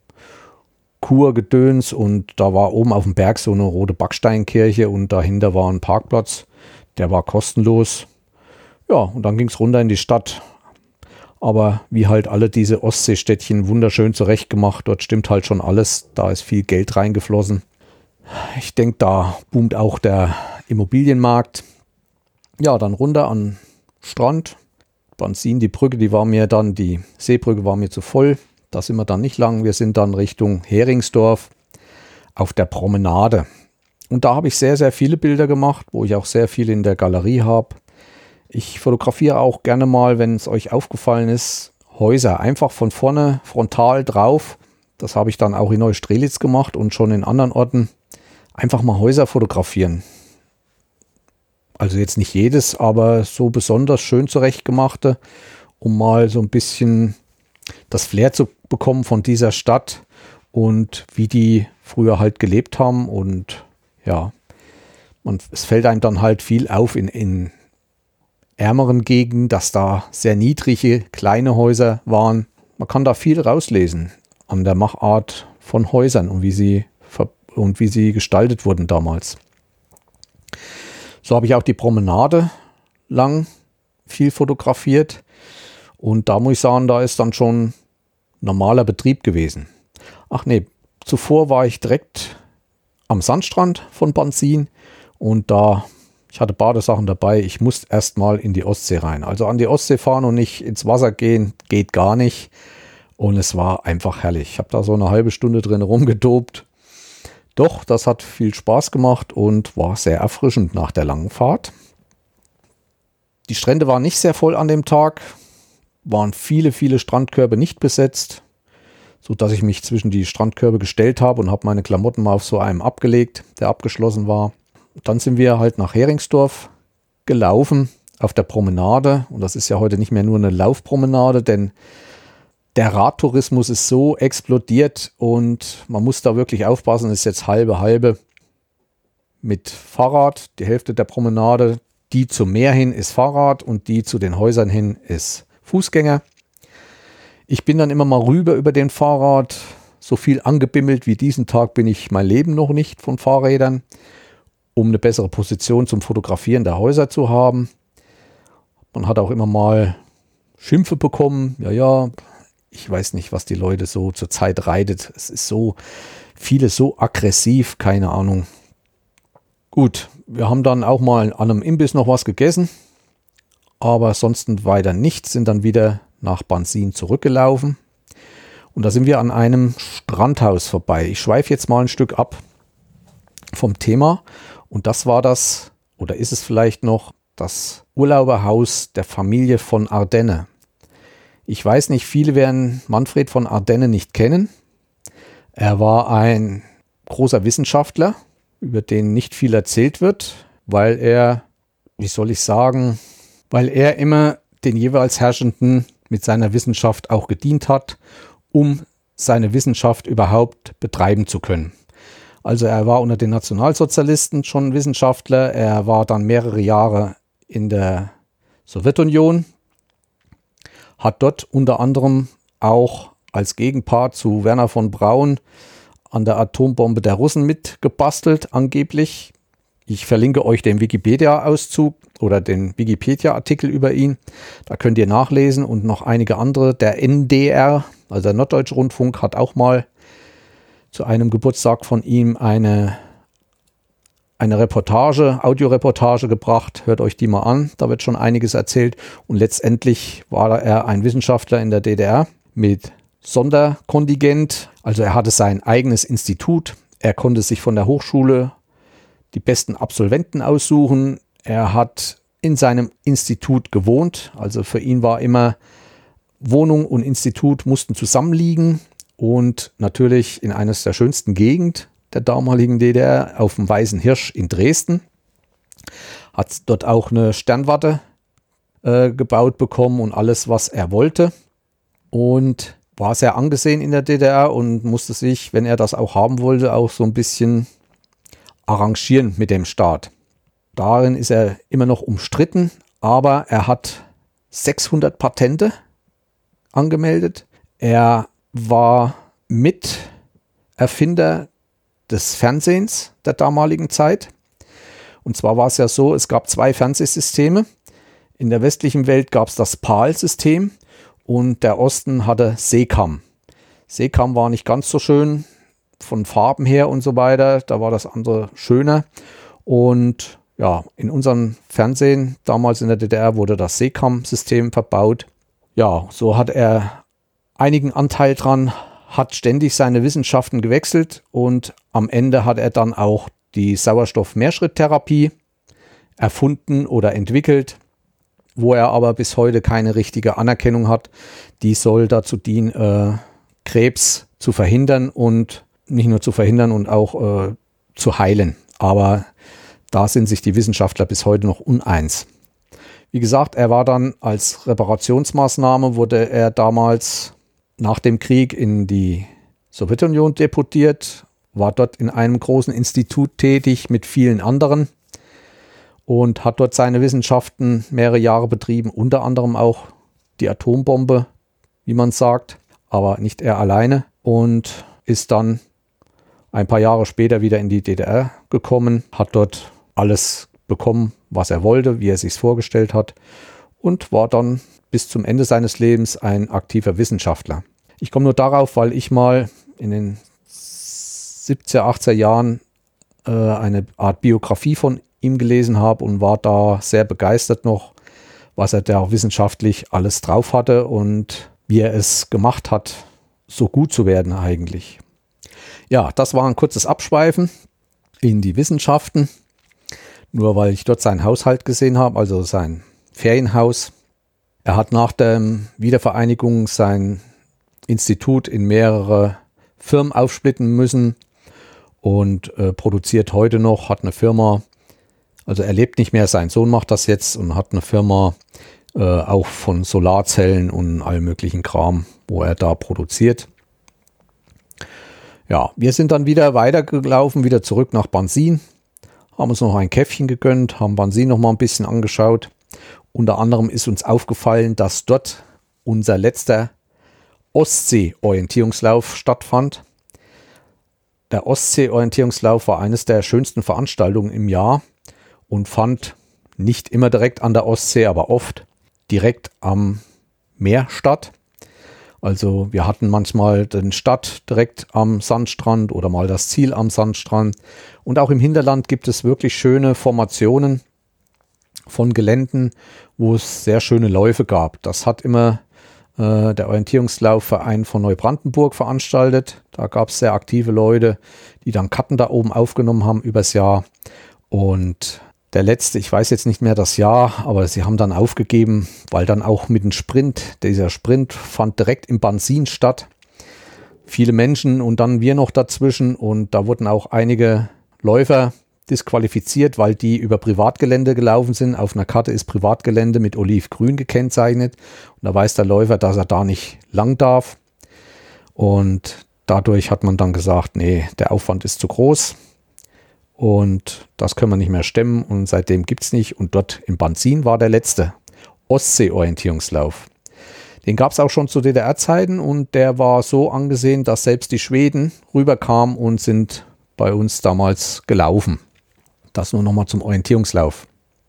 Kurgedöns und da war oben auf dem Berg so eine rote Backsteinkirche und dahinter war ein Parkplatz, der war kostenlos. Ja, und dann ging es runter in die Stadt. Aber wie halt alle diese Ostseestädtchen wunderschön zurechtgemacht. Dort stimmt halt schon alles. Da ist viel Geld reingeflossen. Ich denke, da boomt auch der Immobilienmarkt. Ja, dann runter an Strand. Banzin, die Brücke, die war mir dann, die Seebrücke war mir zu voll. Da sind wir dann nicht lang. Wir sind dann Richtung Heringsdorf auf der Promenade. Und da habe ich sehr, sehr viele Bilder gemacht, wo ich auch sehr viel in der Galerie habe. Ich fotografiere auch gerne mal, wenn es euch aufgefallen ist, Häuser. Einfach von vorne frontal drauf. Das habe ich dann auch in Neustrelitz gemacht und schon in anderen Orten. Einfach mal Häuser fotografieren. Also jetzt nicht jedes, aber so besonders schön zurechtgemachte, um mal so ein bisschen das Flair zu bekommen von dieser Stadt und wie die früher halt gelebt haben. Und ja, man, es fällt einem dann halt viel auf in, in ärmeren Gegenden, dass da sehr niedrige, kleine Häuser waren. Man kann da viel rauslesen an der Machart von Häusern und wie sie, und wie sie gestaltet wurden damals. So habe ich auch die Promenade lang viel fotografiert und da muss ich sagen, da ist dann schon normaler Betrieb gewesen. Ach nee, zuvor war ich direkt am Sandstrand von Banzin und da, ich hatte Badesachen dabei, ich musste erstmal in die Ostsee rein. Also an die Ostsee fahren und nicht ins Wasser gehen, geht gar nicht. Und es war einfach herrlich. Ich habe da so eine halbe Stunde drin rumgedobt. Doch, das hat viel Spaß gemacht und war sehr erfrischend nach der langen Fahrt. Die Strände waren nicht sehr voll an dem Tag, waren viele, viele Strandkörbe nicht besetzt, sodass ich mich zwischen die Strandkörbe gestellt habe und habe meine Klamotten mal auf so einem abgelegt, der abgeschlossen war. Dann sind wir halt nach Heringsdorf gelaufen auf der Promenade und das ist ja heute nicht mehr nur eine Laufpromenade, denn der Radtourismus ist so explodiert und man muss da wirklich aufpassen, es ist jetzt halbe halbe mit Fahrrad, die Hälfte der Promenade, die zum Meer hin ist Fahrrad und die zu den Häusern hin ist Fußgänger. Ich bin dann immer mal rüber über den Fahrrad, so viel angebimmelt wie diesen Tag bin ich mein Leben noch nicht von Fahrrädern, um eine bessere Position zum Fotografieren der Häuser zu haben. Man hat auch immer mal Schimpfe bekommen, ja, ja, ich weiß nicht, was die Leute so zur Zeit reitet. Es ist so, vieles so aggressiv, keine Ahnung. Gut, wir haben dann auch mal an einem Imbiss noch was gegessen, aber sonst weiter nichts, sind dann wieder nach Banzin zurückgelaufen. Und da sind wir an einem Strandhaus vorbei. Ich schweife jetzt mal ein Stück ab. vom Thema. Und das war das, oder ist es vielleicht noch, das Urlauberhaus der Familie von Ardenne. Ich weiß nicht, viele werden Manfred von Ardenne nicht kennen. Er war ein großer Wissenschaftler, über den nicht viel erzählt wird, weil er, wie soll ich sagen, weil er immer den jeweils Herrschenden mit seiner Wissenschaft auch gedient hat, um seine Wissenschaft überhaupt betreiben zu können. Also er war unter den Nationalsozialisten schon Wissenschaftler, er war dann mehrere Jahre in der Sowjetunion, hat dort unter anderem auch als Gegenpart zu Wernher von Braun an der Atombombe der Russen mitgebastelt, angeblich. Ich verlinke euch den Wikipedia-Auszug oder den Wikipedia-Artikel über ihn. Da könnt ihr nachlesen und noch einige andere. Der N D R, also der Norddeutsche Rundfunk, hat auch mal zu einem Geburtstag von ihm eine, eine Reportage, Audioreportage gebracht. Hört euch die mal an, da wird schon einiges erzählt. Und letztendlich war er ein Wissenschaftler in der D D R mit Sonderkontingent. Also er hatte sein eigenes Institut. Er konnte sich von der Hochschule die besten Absolventen aussuchen. Er hat in seinem Institut gewohnt. Also für ihn war immer, Wohnung und Institut mussten zusammenliegen. Und natürlich in eines der schönsten Gegenden der damaligen D D R, auf dem Weißen Hirsch in Dresden. Hat dort auch eine Sternwarte äh, gebaut bekommen und alles, was er wollte. Und war sehr angesehen in der D D R und musste sich, wenn er das auch haben wollte, auch so ein bisschen arrangieren mit dem Staat. Darin ist er immer noch umstritten, aber er hat sechshundert Patente angemeldet. Er war Miterfinder des Fernsehens der damaligen Zeit. Und zwar war es ja so, es gab zwei Fernsehsysteme. In der westlichen Welt gab es das PAL-System und der Osten hatte SECAM. SECAM war nicht ganz so schön von Farben her und so weiter. Da war das andere schöner. Und ja, in unserem Fernsehen, damals in der D D R, wurde das SECAM-System verbaut. Ja, so hat er einigen Anteil dran, hat ständig seine Wissenschaften gewechselt und am Ende hat er dann auch die Sauerstoff-Mehrschritttherapie erfunden oder entwickelt, wo er aber bis heute keine richtige Anerkennung hat. Die soll dazu dienen, äh, Krebs zu verhindern und nicht nur zu verhindern und auch äh, zu heilen. Aber da sind sich die Wissenschaftler bis heute noch uneins. Wie gesagt, er war dann als Reparationsmaßnahme, wurde er damals nach dem Krieg in die Sowjetunion deportiert, war dort in einem großen Institut tätig mit vielen anderen und hat dort seine Wissenschaften mehrere Jahre betrieben, unter anderem auch die Atombombe, wie man sagt, aber nicht er alleine, und ist dann ein paar Jahre später wieder in die D D R gekommen, hat dort alles bekommen, was er wollte, wie er sich vorgestellt hat, und war dann bis zum Ende seines Lebens ein aktiver Wissenschaftler. Ich komme nur darauf, weil ich mal in den siebziger, achtziger Jahren äh, eine Art Biografie von ihm gelesen habe und war da sehr begeistert noch, was er da wissenschaftlich alles drauf hatte und wie er es gemacht hat, so gut zu werden eigentlich. Ja, das war ein kurzes Abschweifen in die Wissenschaften, nur weil ich dort seinen Haushalt gesehen habe, also sein Ferienhaus. Er hat nach der Wiedervereinigung sein Institut in mehrere Firmen aufsplitten müssen und äh, produziert heute noch, hat eine Firma, also er lebt nicht mehr, sein Sohn macht das jetzt und hat eine Firma äh, auch von Solarzellen und allem möglichen Kram, wo er da produziert. Ja, wir sind dann wieder weitergelaufen, wieder zurück nach Bansin, haben uns noch ein Käffchen gegönnt, haben Bansin noch mal ein bisschen angeschaut. Unter anderem ist uns aufgefallen, dass dort unser letzter Ostsee-Orientierungslauf stattfand. Der Ostsee-Orientierungslauf war eines der schönsten Veranstaltungen im Jahr und fand nicht immer direkt an der Ostsee, aber oft direkt am Meer statt. Also wir hatten manchmal den Start direkt am Sandstrand oder mal das Ziel am Sandstrand. Und auch im Hinterland gibt es wirklich schöne Formationen von Geländen, wo es sehr schöne Läufe gab. Das hat immer äh, der Orientierungslaufverein von Neubrandenburg veranstaltet. Da gab es sehr aktive Leute, die dann Karten da oben aufgenommen haben übers Jahr. Und der letzte, ich weiß jetzt nicht mehr das Jahr, aber sie haben dann aufgegeben, weil dann auch mit dem Sprint, dieser Sprint fand direkt im Bansin statt. Viele Menschen und dann wir noch dazwischen und da wurden auch einige Läufer disqualifiziert, weil die über Privatgelände gelaufen sind. Auf einer Karte ist Privatgelände mit olivgrün gekennzeichnet und da weiß der Läufer, dass er da nicht lang darf. Und dadurch hat man dann gesagt, nee, der Aufwand ist zu groß. Und das können wir nicht mehr stemmen und seitdem gibt es nicht. Und dort im Bansin war der letzte Ostsee-Orientierungslauf. Den gab es auch schon zu D D R-Zeiten und der war so angesehen, dass selbst die Schweden rüberkamen und sind bei uns damals gelaufen. Das nur nochmal zum Orientierungslauf.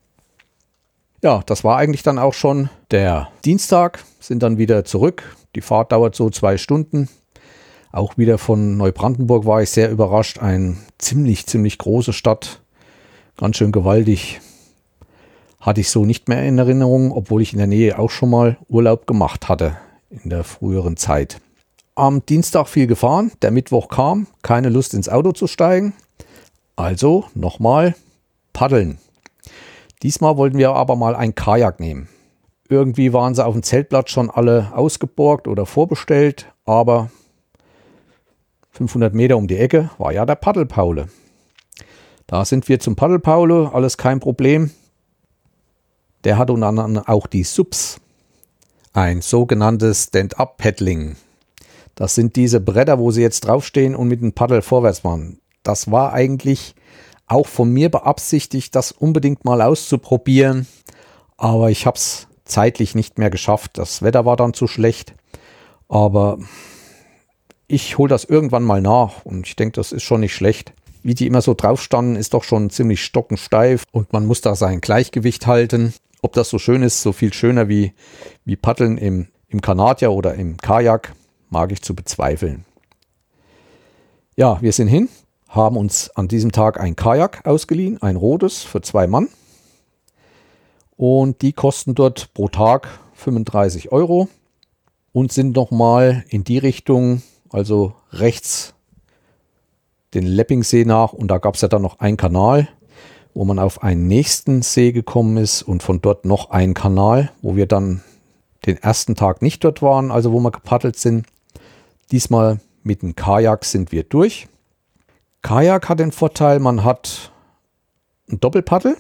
Ja, das war eigentlich dann auch schon der Dienstag, sind dann wieder zurück. Die Fahrt dauert so zwei Stunden. Auch wieder von Neubrandenburg war ich sehr überrascht. Eine ziemlich, ziemlich große Stadt. Ganz schön gewaltig. Hatte ich so nicht mehr in Erinnerung, obwohl ich in der Nähe auch schon mal Urlaub gemacht hatte in der früheren Zeit. Am Dienstag viel gefahren, der Mittwoch kam, keine Lust ins Auto zu steigen. Also nochmal paddeln. Diesmal wollten wir aber mal ein Kajak nehmen. Irgendwie waren sie auf dem Zeltplatz schon alle ausgeborgt oder vorbestellt, aber fünfhundert Meter um die Ecke war ja der Paddelpaule. Da sind wir zum Paddelpaule, alles kein Problem. Der hat unter anderem auch die Subs, ein sogenanntes Stand-Up-Paddling. Das sind diese Bretter, wo sie jetzt draufstehen und mit dem Paddel vorwärts fahren. Das war eigentlich auch von mir beabsichtigt, das unbedingt mal auszuprobieren. Aber ich habe es zeitlich nicht mehr geschafft. Das Wetter war dann zu schlecht. Aber ich hole das irgendwann mal nach und ich denke, das ist schon nicht schlecht. Wie die immer so drauf standen, ist doch schon ziemlich stockensteif und man muss da sein Gleichgewicht halten. Ob das so schön ist, so viel schöner wie, wie Paddeln im, im Kanadier oder im Kajak, mag ich zu bezweifeln. Ja, wir sind hin, haben uns an diesem Tag ein Kajak ausgeliehen, ein rotes für zwei Mann. Und die kosten dort pro Tag fünfunddreißig Euro und sind nochmal in die Richtung, also rechts den Leppingsee nach. Und da gab es ja dann noch einen Kanal, wo man auf einen nächsten See gekommen ist und von dort noch einen Kanal, wo wir dann den ersten Tag nicht dort waren, also wo wir gepaddelt sind. Diesmal mit dem Kajak sind wir durch. Kajak hat den Vorteil, man hat ein Doppelpaddel,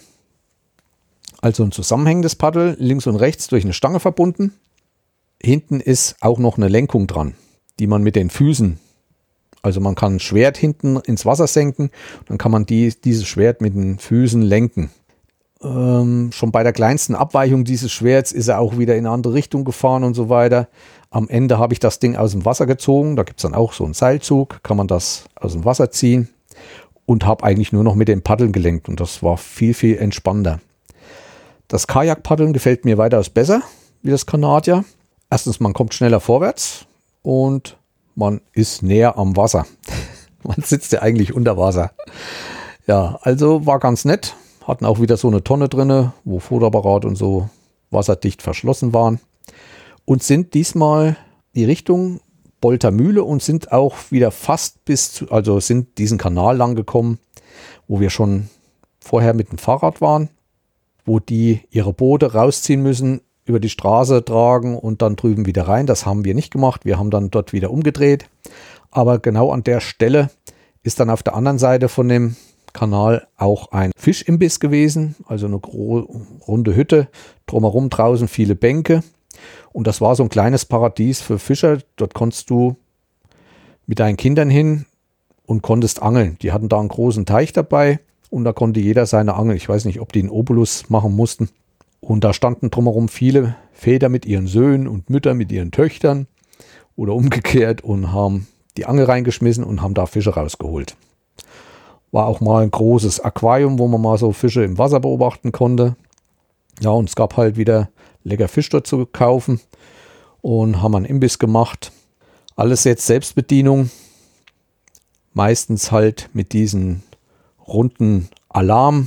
also ein zusammenhängendes Paddel, links und rechts durch eine Stange verbunden. Hinten ist auch noch eine Lenkung dran, die man mit den Füßen, also man kann ein Schwert hinten ins Wasser senken, dann kann man die, dieses Schwert mit den Füßen lenken. Ähm, schon bei der kleinsten Abweichung dieses Schwerts ist er auch wieder in eine andere Richtung gefahren und so weiter. Am Ende habe ich das Ding aus dem Wasser gezogen, da gibt es dann auch so einen Seilzug, kann man das aus dem Wasser ziehen und habe eigentlich nur noch mit dem Paddeln gelenkt und das war viel, viel entspannter. Das Kajakpaddeln gefällt mir weitaus besser wie das Kanadier. Erstens, man kommt schneller vorwärts und man ist näher am Wasser. Man sitzt ja eigentlich unter Wasser. Ja, also war ganz nett. Hatten auch wieder so eine Tonne drinne, wo Fotoapparat und so wasserdicht verschlossen waren. Und sind diesmal die Richtung Boltermühle und sind auch wieder fast bis zu, also sind diesen Kanal lang gekommen, wo wir schon vorher mit dem Fahrrad waren, wo die ihre Boote rausziehen müssen, über die Straße tragen und dann drüben wieder rein. Das haben wir nicht gemacht. Wir haben dann dort wieder umgedreht. Aber genau an der Stelle ist dann auf der anderen Seite von dem Kanal auch ein Fischimbiss gewesen. Also eine runde Hütte. Drumherum draußen viele Bänke. Und das war so ein kleines Paradies für Fischer. Dort konntest du mit deinen Kindern hin und konntest angeln. Die hatten da einen großen Teich dabei und da konnte jeder seine Angel. Ich weiß nicht, ob die einen Obolus machen mussten. Und da standen drumherum viele Väter mit ihren Söhnen und Mütter mit ihren Töchtern oder umgekehrt und haben die Angel reingeschmissen und haben da Fische rausgeholt. War auch mal ein großes Aquarium, wo man mal so Fische im Wasser beobachten konnte. Ja, und es gab halt wieder lecker Fisch dort zu kaufen und haben einen Imbiss gemacht. Alles jetzt Selbstbedienung. Meistens halt mit diesen runden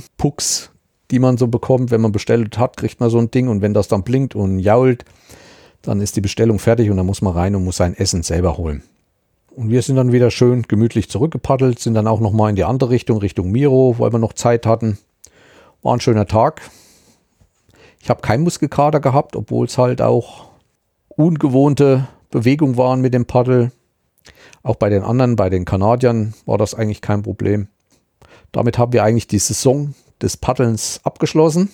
Alarmpucks, die man so bekommt. Wenn man bestellt hat, kriegt man so ein Ding und wenn das dann blinkt und jault, Dann ist die Bestellung fertig und dann muss man rein und muss sein Essen selber holen. Und wir sind dann wieder schön gemütlich zurückgepaddelt, sind dann auch nochmal in die andere Richtung, Richtung Miro, weil wir noch Zeit hatten. War ein schöner Tag. Ich habe keinen Muskelkater gehabt, obwohl es halt auch ungewohnte Bewegungen waren mit dem Paddel. Auch bei den anderen, bei den Kanadiern war das eigentlich kein Problem. Damit haben wir eigentlich die Saison des Paddelns abgeschlossen.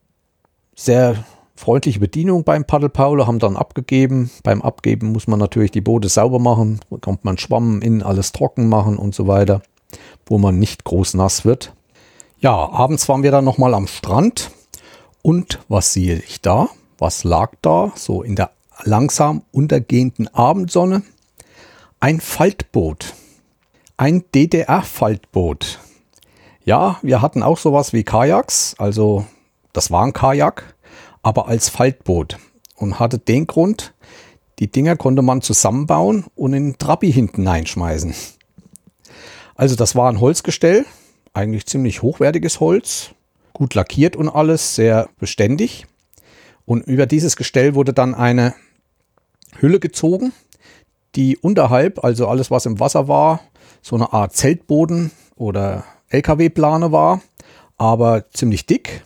Sehr freundliche Bedienung beim Paddelpaulo, haben dann abgegeben. Beim Abgeben muss man natürlich die Boote sauber machen, bekommt man Schwamm, innen alles trocken machen und so weiter, wo man nicht groß nass wird. Ja, abends waren wir dann nochmal am Strand und was sehe ich da? Was lag da? So in der langsam untergehenden Abendsonne. Ein Faltboot. Ein D D R-Faltboot. Ja, wir hatten auch sowas wie Kajaks, also das war ein Kajak, aber als Faltboot und hatte den Grund, die Dinger konnte man zusammenbauen und in den Trabi hinten einschmeißen. Also das war ein Holzgestell, eigentlich ziemlich hochwertiges Holz, gut lackiert und alles, sehr beständig. Und über dieses Gestell wurde dann eine Hülle gezogen, die unterhalb, also alles was im Wasser war, so eine Art Zeltboden oder L K W-Plane war, aber ziemlich dick.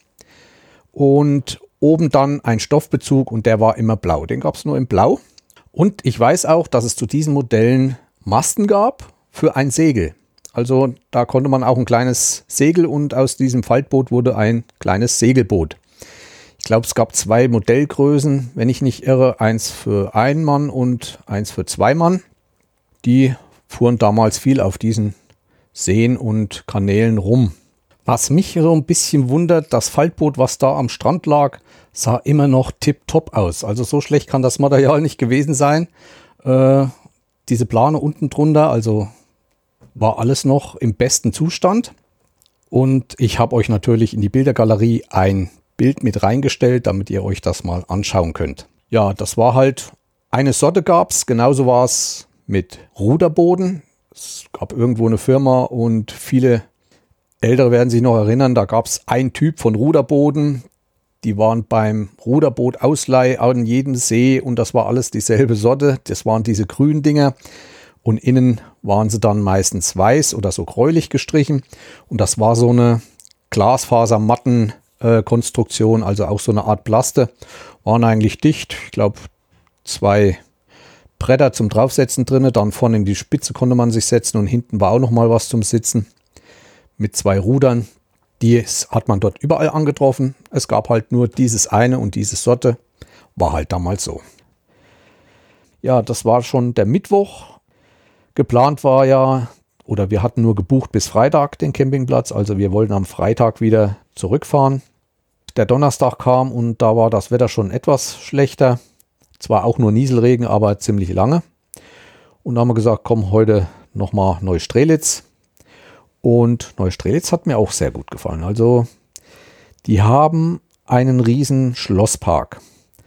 Und oben dann ein Stoffbezug und der war immer blau. Den gab es nur in Blau. Und ich weiß auch, dass es zu diesen Modellen Masten gab für ein Segel. Also da konnte man auch ein kleines Segel und aus diesem Faltboot wurde ein kleines Segelboot. Ich glaube, es gab zwei Modellgrößen, wenn ich nicht irre, eins für einen Mann und eins für zwei Mann. Die fuhren damals viel auf diesen Seen und Kanälen rum. Was mich so ein bisschen wundert, das Faltboot, was da am Strand lag, sah immer noch tipptopp aus. Also so schlecht kann das Material nicht gewesen sein. Äh, diese Plane unten drunter, also war alles noch im besten Zustand. Und ich habe euch natürlich in die Bildergalerie ein Bild mit reingestellt, damit ihr euch das mal anschauen könnt. Ja, das war halt, eine Sorte gab es, genauso war es mit Ruderboden. Es gab irgendwo eine Firma und viele Ältere werden sich noch erinnern, da gab es einen Typ von Ruderboden. Die waren beim Ruderboot-Ausleih an jedem See und das war alles dieselbe Sorte. Das waren diese grünen Dinger und innen waren sie dann meistens weiß oder so gräulich gestrichen. Und das war so eine Glasfasermatten-Konstruktion, also auch so eine Art Plaste. Waren eigentlich dicht, ich glaube zwei Bretter zum Draufsetzen drin, dann vorne in die Spitze konnte man sich setzen und hinten war auch noch mal was zum Sitzen mit zwei Rudern. Die hat man dort überall angetroffen. Es gab halt nur dieses eine und diese Sorte. War halt damals so. Ja, das war schon der Mittwoch. Geplant war ja, oder wir hatten nur gebucht bis Freitag den Campingplatz. Also wir wollten am Freitag wieder zurückfahren. Der Donnerstag kam und da war das Wetter schon etwas schlechter. Zwar auch nur Nieselregen, aber ziemlich lange. Und da haben wir gesagt, komm, heute nochmal Neustrelitz. Und Neustrelitz hat mir auch sehr gut gefallen. Also die haben einen riesen Schlosspark.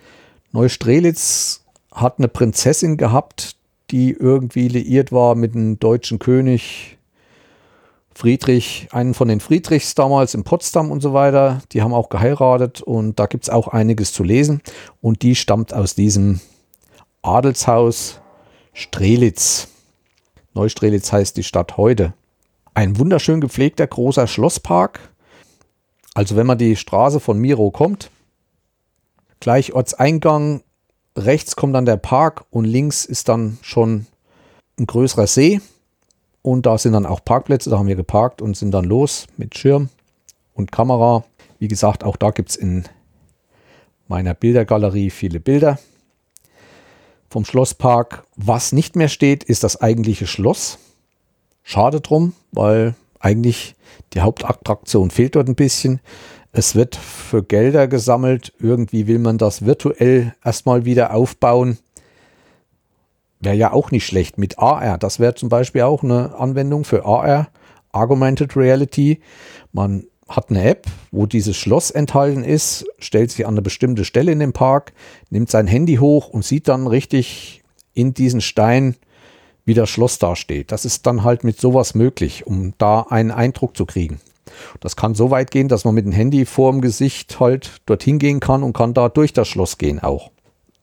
Neustrelitz hat eine Prinzessin gehabt, die irgendwie liiert war mit dem deutschen König Friedrich, einen von den Friedrichs damals in Potsdam und so weiter. Die haben auch geheiratet und da gibt es auch einiges zu lesen. Und die stammt aus diesem Adelshaus Strelitz. Neustrelitz heißt die Stadt heute. Ein wunderschön gepflegter großer Schlosspark. Also wenn man die Straße von Miro kommt, gleich Ortseingang, rechts kommt dann der Park und links ist dann schon ein größerer See. Und da sind dann auch Parkplätze, da haben wir geparkt und sind dann los mit Schirm und Kamera. Wie gesagt, auch da gibt es in meiner Bildergalerie viele Bilder vom Schlosspark. Was nicht mehr steht, ist das eigentliche Schloss. Schade drum, weil eigentlich die Hauptattraktion fehlt dort ein bisschen. Es wird für Gelder gesammelt. Irgendwie will man das virtuell erstmal wieder aufbauen. Wäre ja auch nicht schlecht mit A R. Das wäre zum Beispiel auch eine Anwendung für A R, Augmented Reality. Man hat eine App, wo dieses Schloss enthalten ist, stellt sich an eine bestimmte Stelle in dem Park, nimmt sein Handy hoch und sieht dann richtig in diesen Stein, wie das Schloss dasteht. Das ist dann halt mit sowas möglich, um da einen Eindruck zu kriegen. Das kann so weit gehen, dass man mit dem Handy vor dem Gesicht halt dorthin gehen kann und kann da durch das Schloss gehen auch.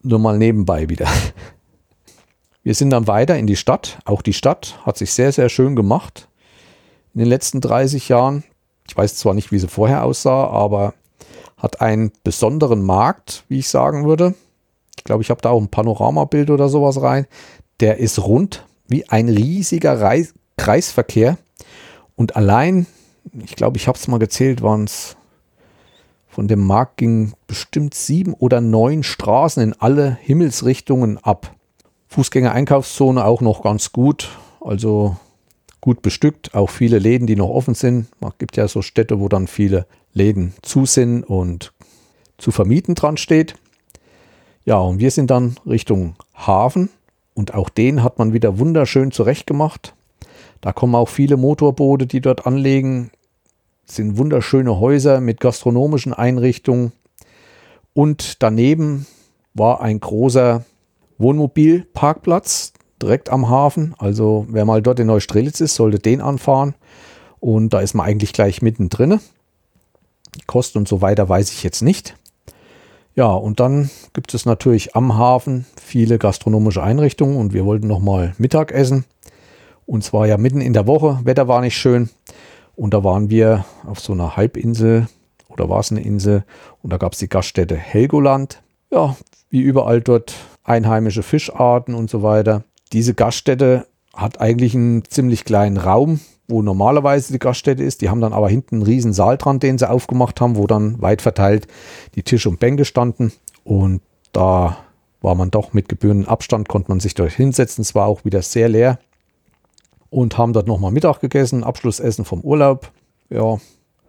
Nur mal nebenbei wieder. Wir sind dann weiter in die Stadt. Auch die Stadt hat sich sehr, sehr schön gemacht in den letzten dreißig Jahren. Ich weiß zwar nicht, wie sie vorher aussah, aber hat einen besonderen Markt, wie ich sagen würde. Ich glaube, ich habe da auch ein Panoramabild oder sowas rein. Der ist rund wie ein riesiger Reis- Kreisverkehr. Und allein, ich glaube, ich habe es mal gezählt, waren es von dem Markt gingen bestimmt sieben oder neun Straßen in alle Himmelsrichtungen ab. Fußgänger-Einkaufszone auch noch ganz gut, also gut bestückt, auch viele Läden, die noch offen sind. Es gibt ja so Städte, wo dann viele Läden zu sind und zu vermieten dran steht. Ja, und wir sind dann Richtung Hafen und auch den hat man wieder wunderschön zurechtgemacht. Da kommen auch viele Motorboote, die dort anlegen. Es sind wunderschöne Häuser mit gastronomischen Einrichtungen und daneben war ein großer Wohnmobilparkplatz direkt am Hafen. Also wer mal dort in Neustrelitz ist, sollte den anfahren. Und da ist man eigentlich gleich mittendrin. Kosten und so weiter weiß ich jetzt nicht. Ja, und dann gibt es natürlich am Hafen viele gastronomische Einrichtungen. Und wir wollten nochmal Mittag essen. Und zwar ja mitten in der Woche. Wetter war nicht schön. Und da waren wir auf so einer Halbinsel. Oder war es eine Insel? Und da gab es die Gaststätte Helgoland. Ja, wie überall dort einheimische Fischarten und so weiter. Diese Gaststätte hat eigentlich einen ziemlich kleinen Raum, wo normalerweise die Gaststätte ist. Die haben dann aber hinten einen riesen Saal dran, den sie aufgemacht haben, wo dann weit verteilt die Tische und Bänke standen. Und da war man doch mit gebührendem Abstand, konnte man sich dort hinsetzen. Es war auch wieder sehr leer. Und haben dort nochmal Mittag gegessen, Abschlussessen vom Urlaub. Ja.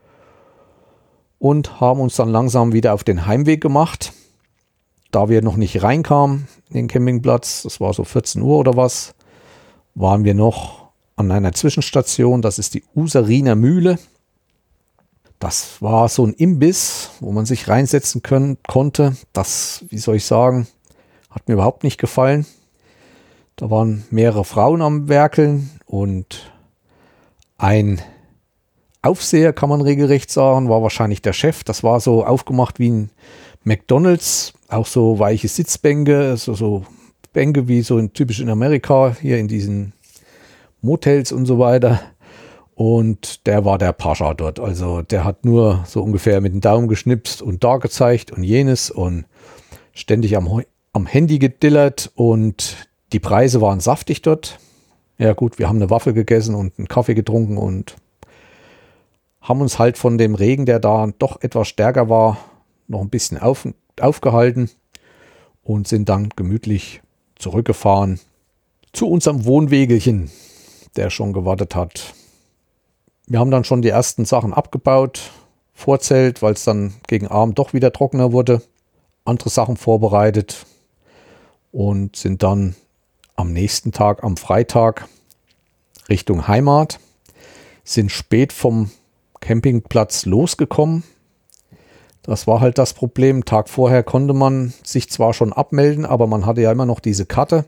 Und haben uns dann langsam wieder auf den Heimweg gemacht. Da wir noch nicht reinkamen in den Campingplatz, das war so vierzehn Uhr oder was, waren wir noch an einer Zwischenstation, das ist die Useriner Mühle. Das war so ein Imbiss, wo man sich reinsetzen können, konnte. Das, wie soll ich sagen, hat mir überhaupt nicht gefallen. Da waren mehrere Frauen am Werkeln und ein Aufseher, kann man regelrecht sagen, war wahrscheinlich der Chef. Das war so aufgemacht wie ein McDonald's, auch so weiche Sitzbänke, so, so Bänke wie so in, typisch in Amerika, hier in diesen Motels und so weiter. Und der war der Pascha dort. Also der hat nur so ungefähr mit dem Daumen geschnipst und da gezeigt und jenes und ständig am, am Handy gedillert und die Preise waren saftig dort. Ja gut, wir haben eine Waffel gegessen und einen Kaffee getrunken und haben uns halt von dem Regen, der da doch etwas stärker war, noch ein bisschen auf, aufgehalten und sind dann gemütlich zurückgefahren zu unserem Wohnwägelchen, der schon gewartet hat. Wir haben dann schon die ersten Sachen abgebaut, Vorzelt, weil es dann gegen Abend doch wieder trockener wurde, andere Sachen vorbereitet und sind dann am nächsten Tag, am Freitag, Richtung Heimat, sind spät vom Campingplatz losgekommen. Das war halt das Problem. Tag vorher konnte man sich zwar schon abmelden, aber man hatte ja immer noch diese Karte.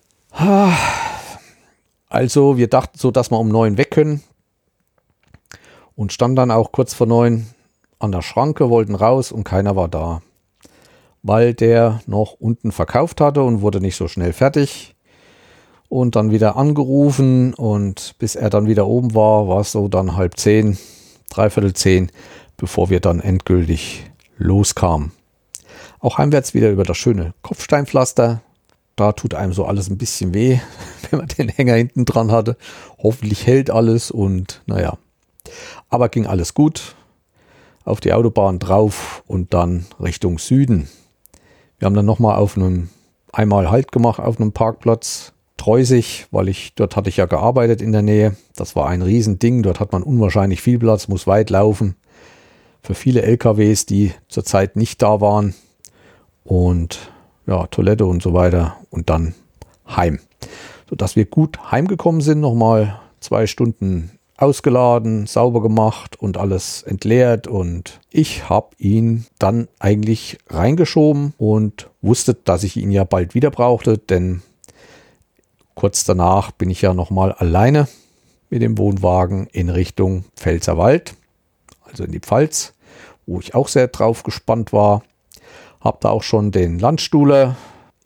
Also wir dachten so, dass wir um neun weg können und standen dann auch kurz vor neun an der Schranke, wollten raus und keiner war da, weil der noch unten verkauft hatte und wurde nicht so schnell fertig. Und dann wieder angerufen und bis er dann wieder oben war, war es so dann halb zehn, dreiviertel zehn, bevor wir dann endgültig loskamen. Auch heimwärts wieder über das schöne Kopfsteinpflaster. Da tut einem so alles ein bisschen weh, wenn man den Hänger hinten dran hatte. Hoffentlich hält alles und naja. Aber ging alles gut. Auf die Autobahn drauf und dann Richtung Süden. Wir haben dann nochmal auf einem, einmal Halt gemacht auf einem Parkplatz. Treusig, weil ich, dort hatte ich ja gearbeitet in der Nähe. Das war ein Riesending. Dort hat man unwahrscheinlich viel Platz, muss weit laufen. Für viele L K Ws, die zurzeit nicht da waren. Und ja, Toilette und so weiter. Und dann heim. Sodass wir gut heimgekommen sind. Nochmal zwei Stunden ausgeladen, sauber gemacht und alles entleert. Und ich habe ihn dann eigentlich reingeschoben und wusste, dass ich ihn ja bald wieder brauchte, denn kurz danach bin ich ja nochmal alleine mit dem Wohnwagen in Richtung Pfälzerwald, also in die Pfalz, wo ich auch sehr drauf gespannt war. Habe da auch schon den Landstuhler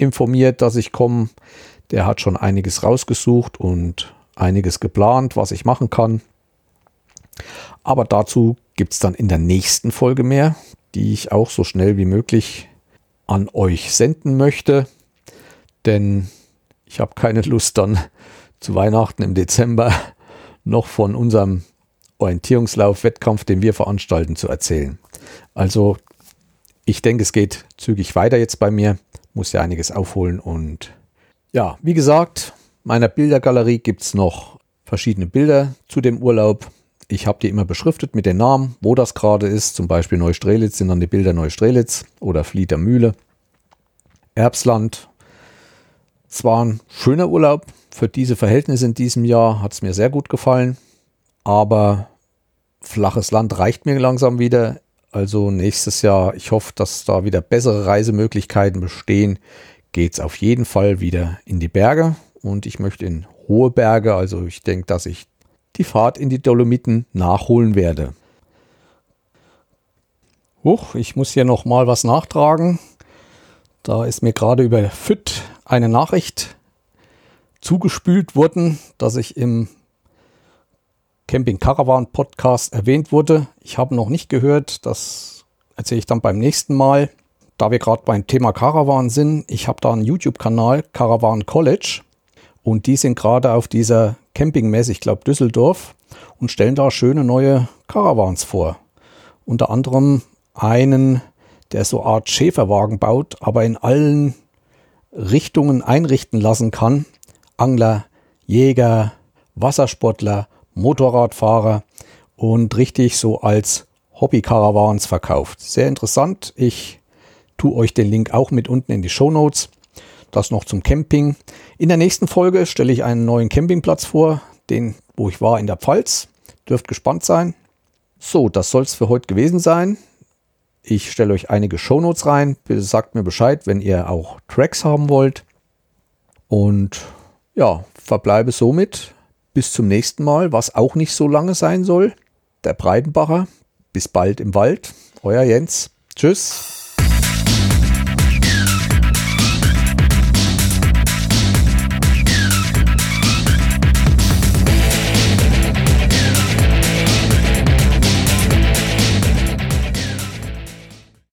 informiert, dass ich komme. Der hat schon einiges rausgesucht und einiges geplant, was ich machen kann. Aber dazu gibt es dann in der nächsten Folge mehr, die ich auch so schnell wie möglich an euch senden möchte. Denn ich habe keine Lust dann zu Weihnachten im Dezember noch von unserem Orientierungslauf-Wettkampf, den wir veranstalten, zu erzählen. Also ich denke, es geht zügig weiter jetzt bei mir. Muss ja einiges aufholen. Und ja, wie gesagt, meiner Bildergalerie gibt es noch verschiedene Bilder zu dem Urlaub. Ich habe die immer beschriftet mit den Namen, wo das gerade ist. Zum Beispiel Neustrelitz sind dann die Bilder Neustrelitz oder Flieder Mühle. Erbsland. Es war ein schöner Urlaub. Für diese Verhältnisse in diesem Jahr hat es mir sehr gut gefallen. Aber flaches Land reicht mir langsam wieder. Also nächstes Jahr, ich hoffe, dass da wieder bessere Reisemöglichkeiten bestehen, geht es auf jeden Fall wieder in die Berge. Und ich möchte in hohe Berge. Also ich denke, dass ich die Fahrt in die Dolomiten nachholen werde. Huch, ich muss hier noch mal was nachtragen. Da ist mir gerade über F Y D eine Nachricht zugespült worden, dass ich im Camping Caravan Podcast erwähnt wurde. Ich habe noch nicht gehört, das erzähle ich dann beim nächsten Mal. Da wir gerade beim Thema Caravan sind, ich habe da einen YouTube-Kanal, Caravan College, und die sind gerade auf dieser Campingmesse, ich glaube Düsseldorf, und stellen da schöne neue Caravans vor. Unter anderem einen, der so eine Art Schäferwagen baut, aber in allen Richtungen einrichten lassen kann. Angler, Jäger, Wassersportler, Motorradfahrer und richtig so als Hobby-Caravans verkauft. Sehr interessant. Ich tue euch den Link auch mit unten in die Shownotes. Das noch zum Camping. In der nächsten Folge stelle ich einen neuen Campingplatz vor, den, wo ich war in der Pfalz. Dürft gespannt sein. So, das soll es für heute gewesen sein. Ich stelle euch einige Shownotes rein. Bitte sagt mir Bescheid, wenn ihr auch Tracks haben wollt. Und ja, verbleibe somit bis zum nächsten Mal, was auch nicht so lange sein soll. Der Breidenbacher. Bis bald im Wald. Euer Jens. Tschüss.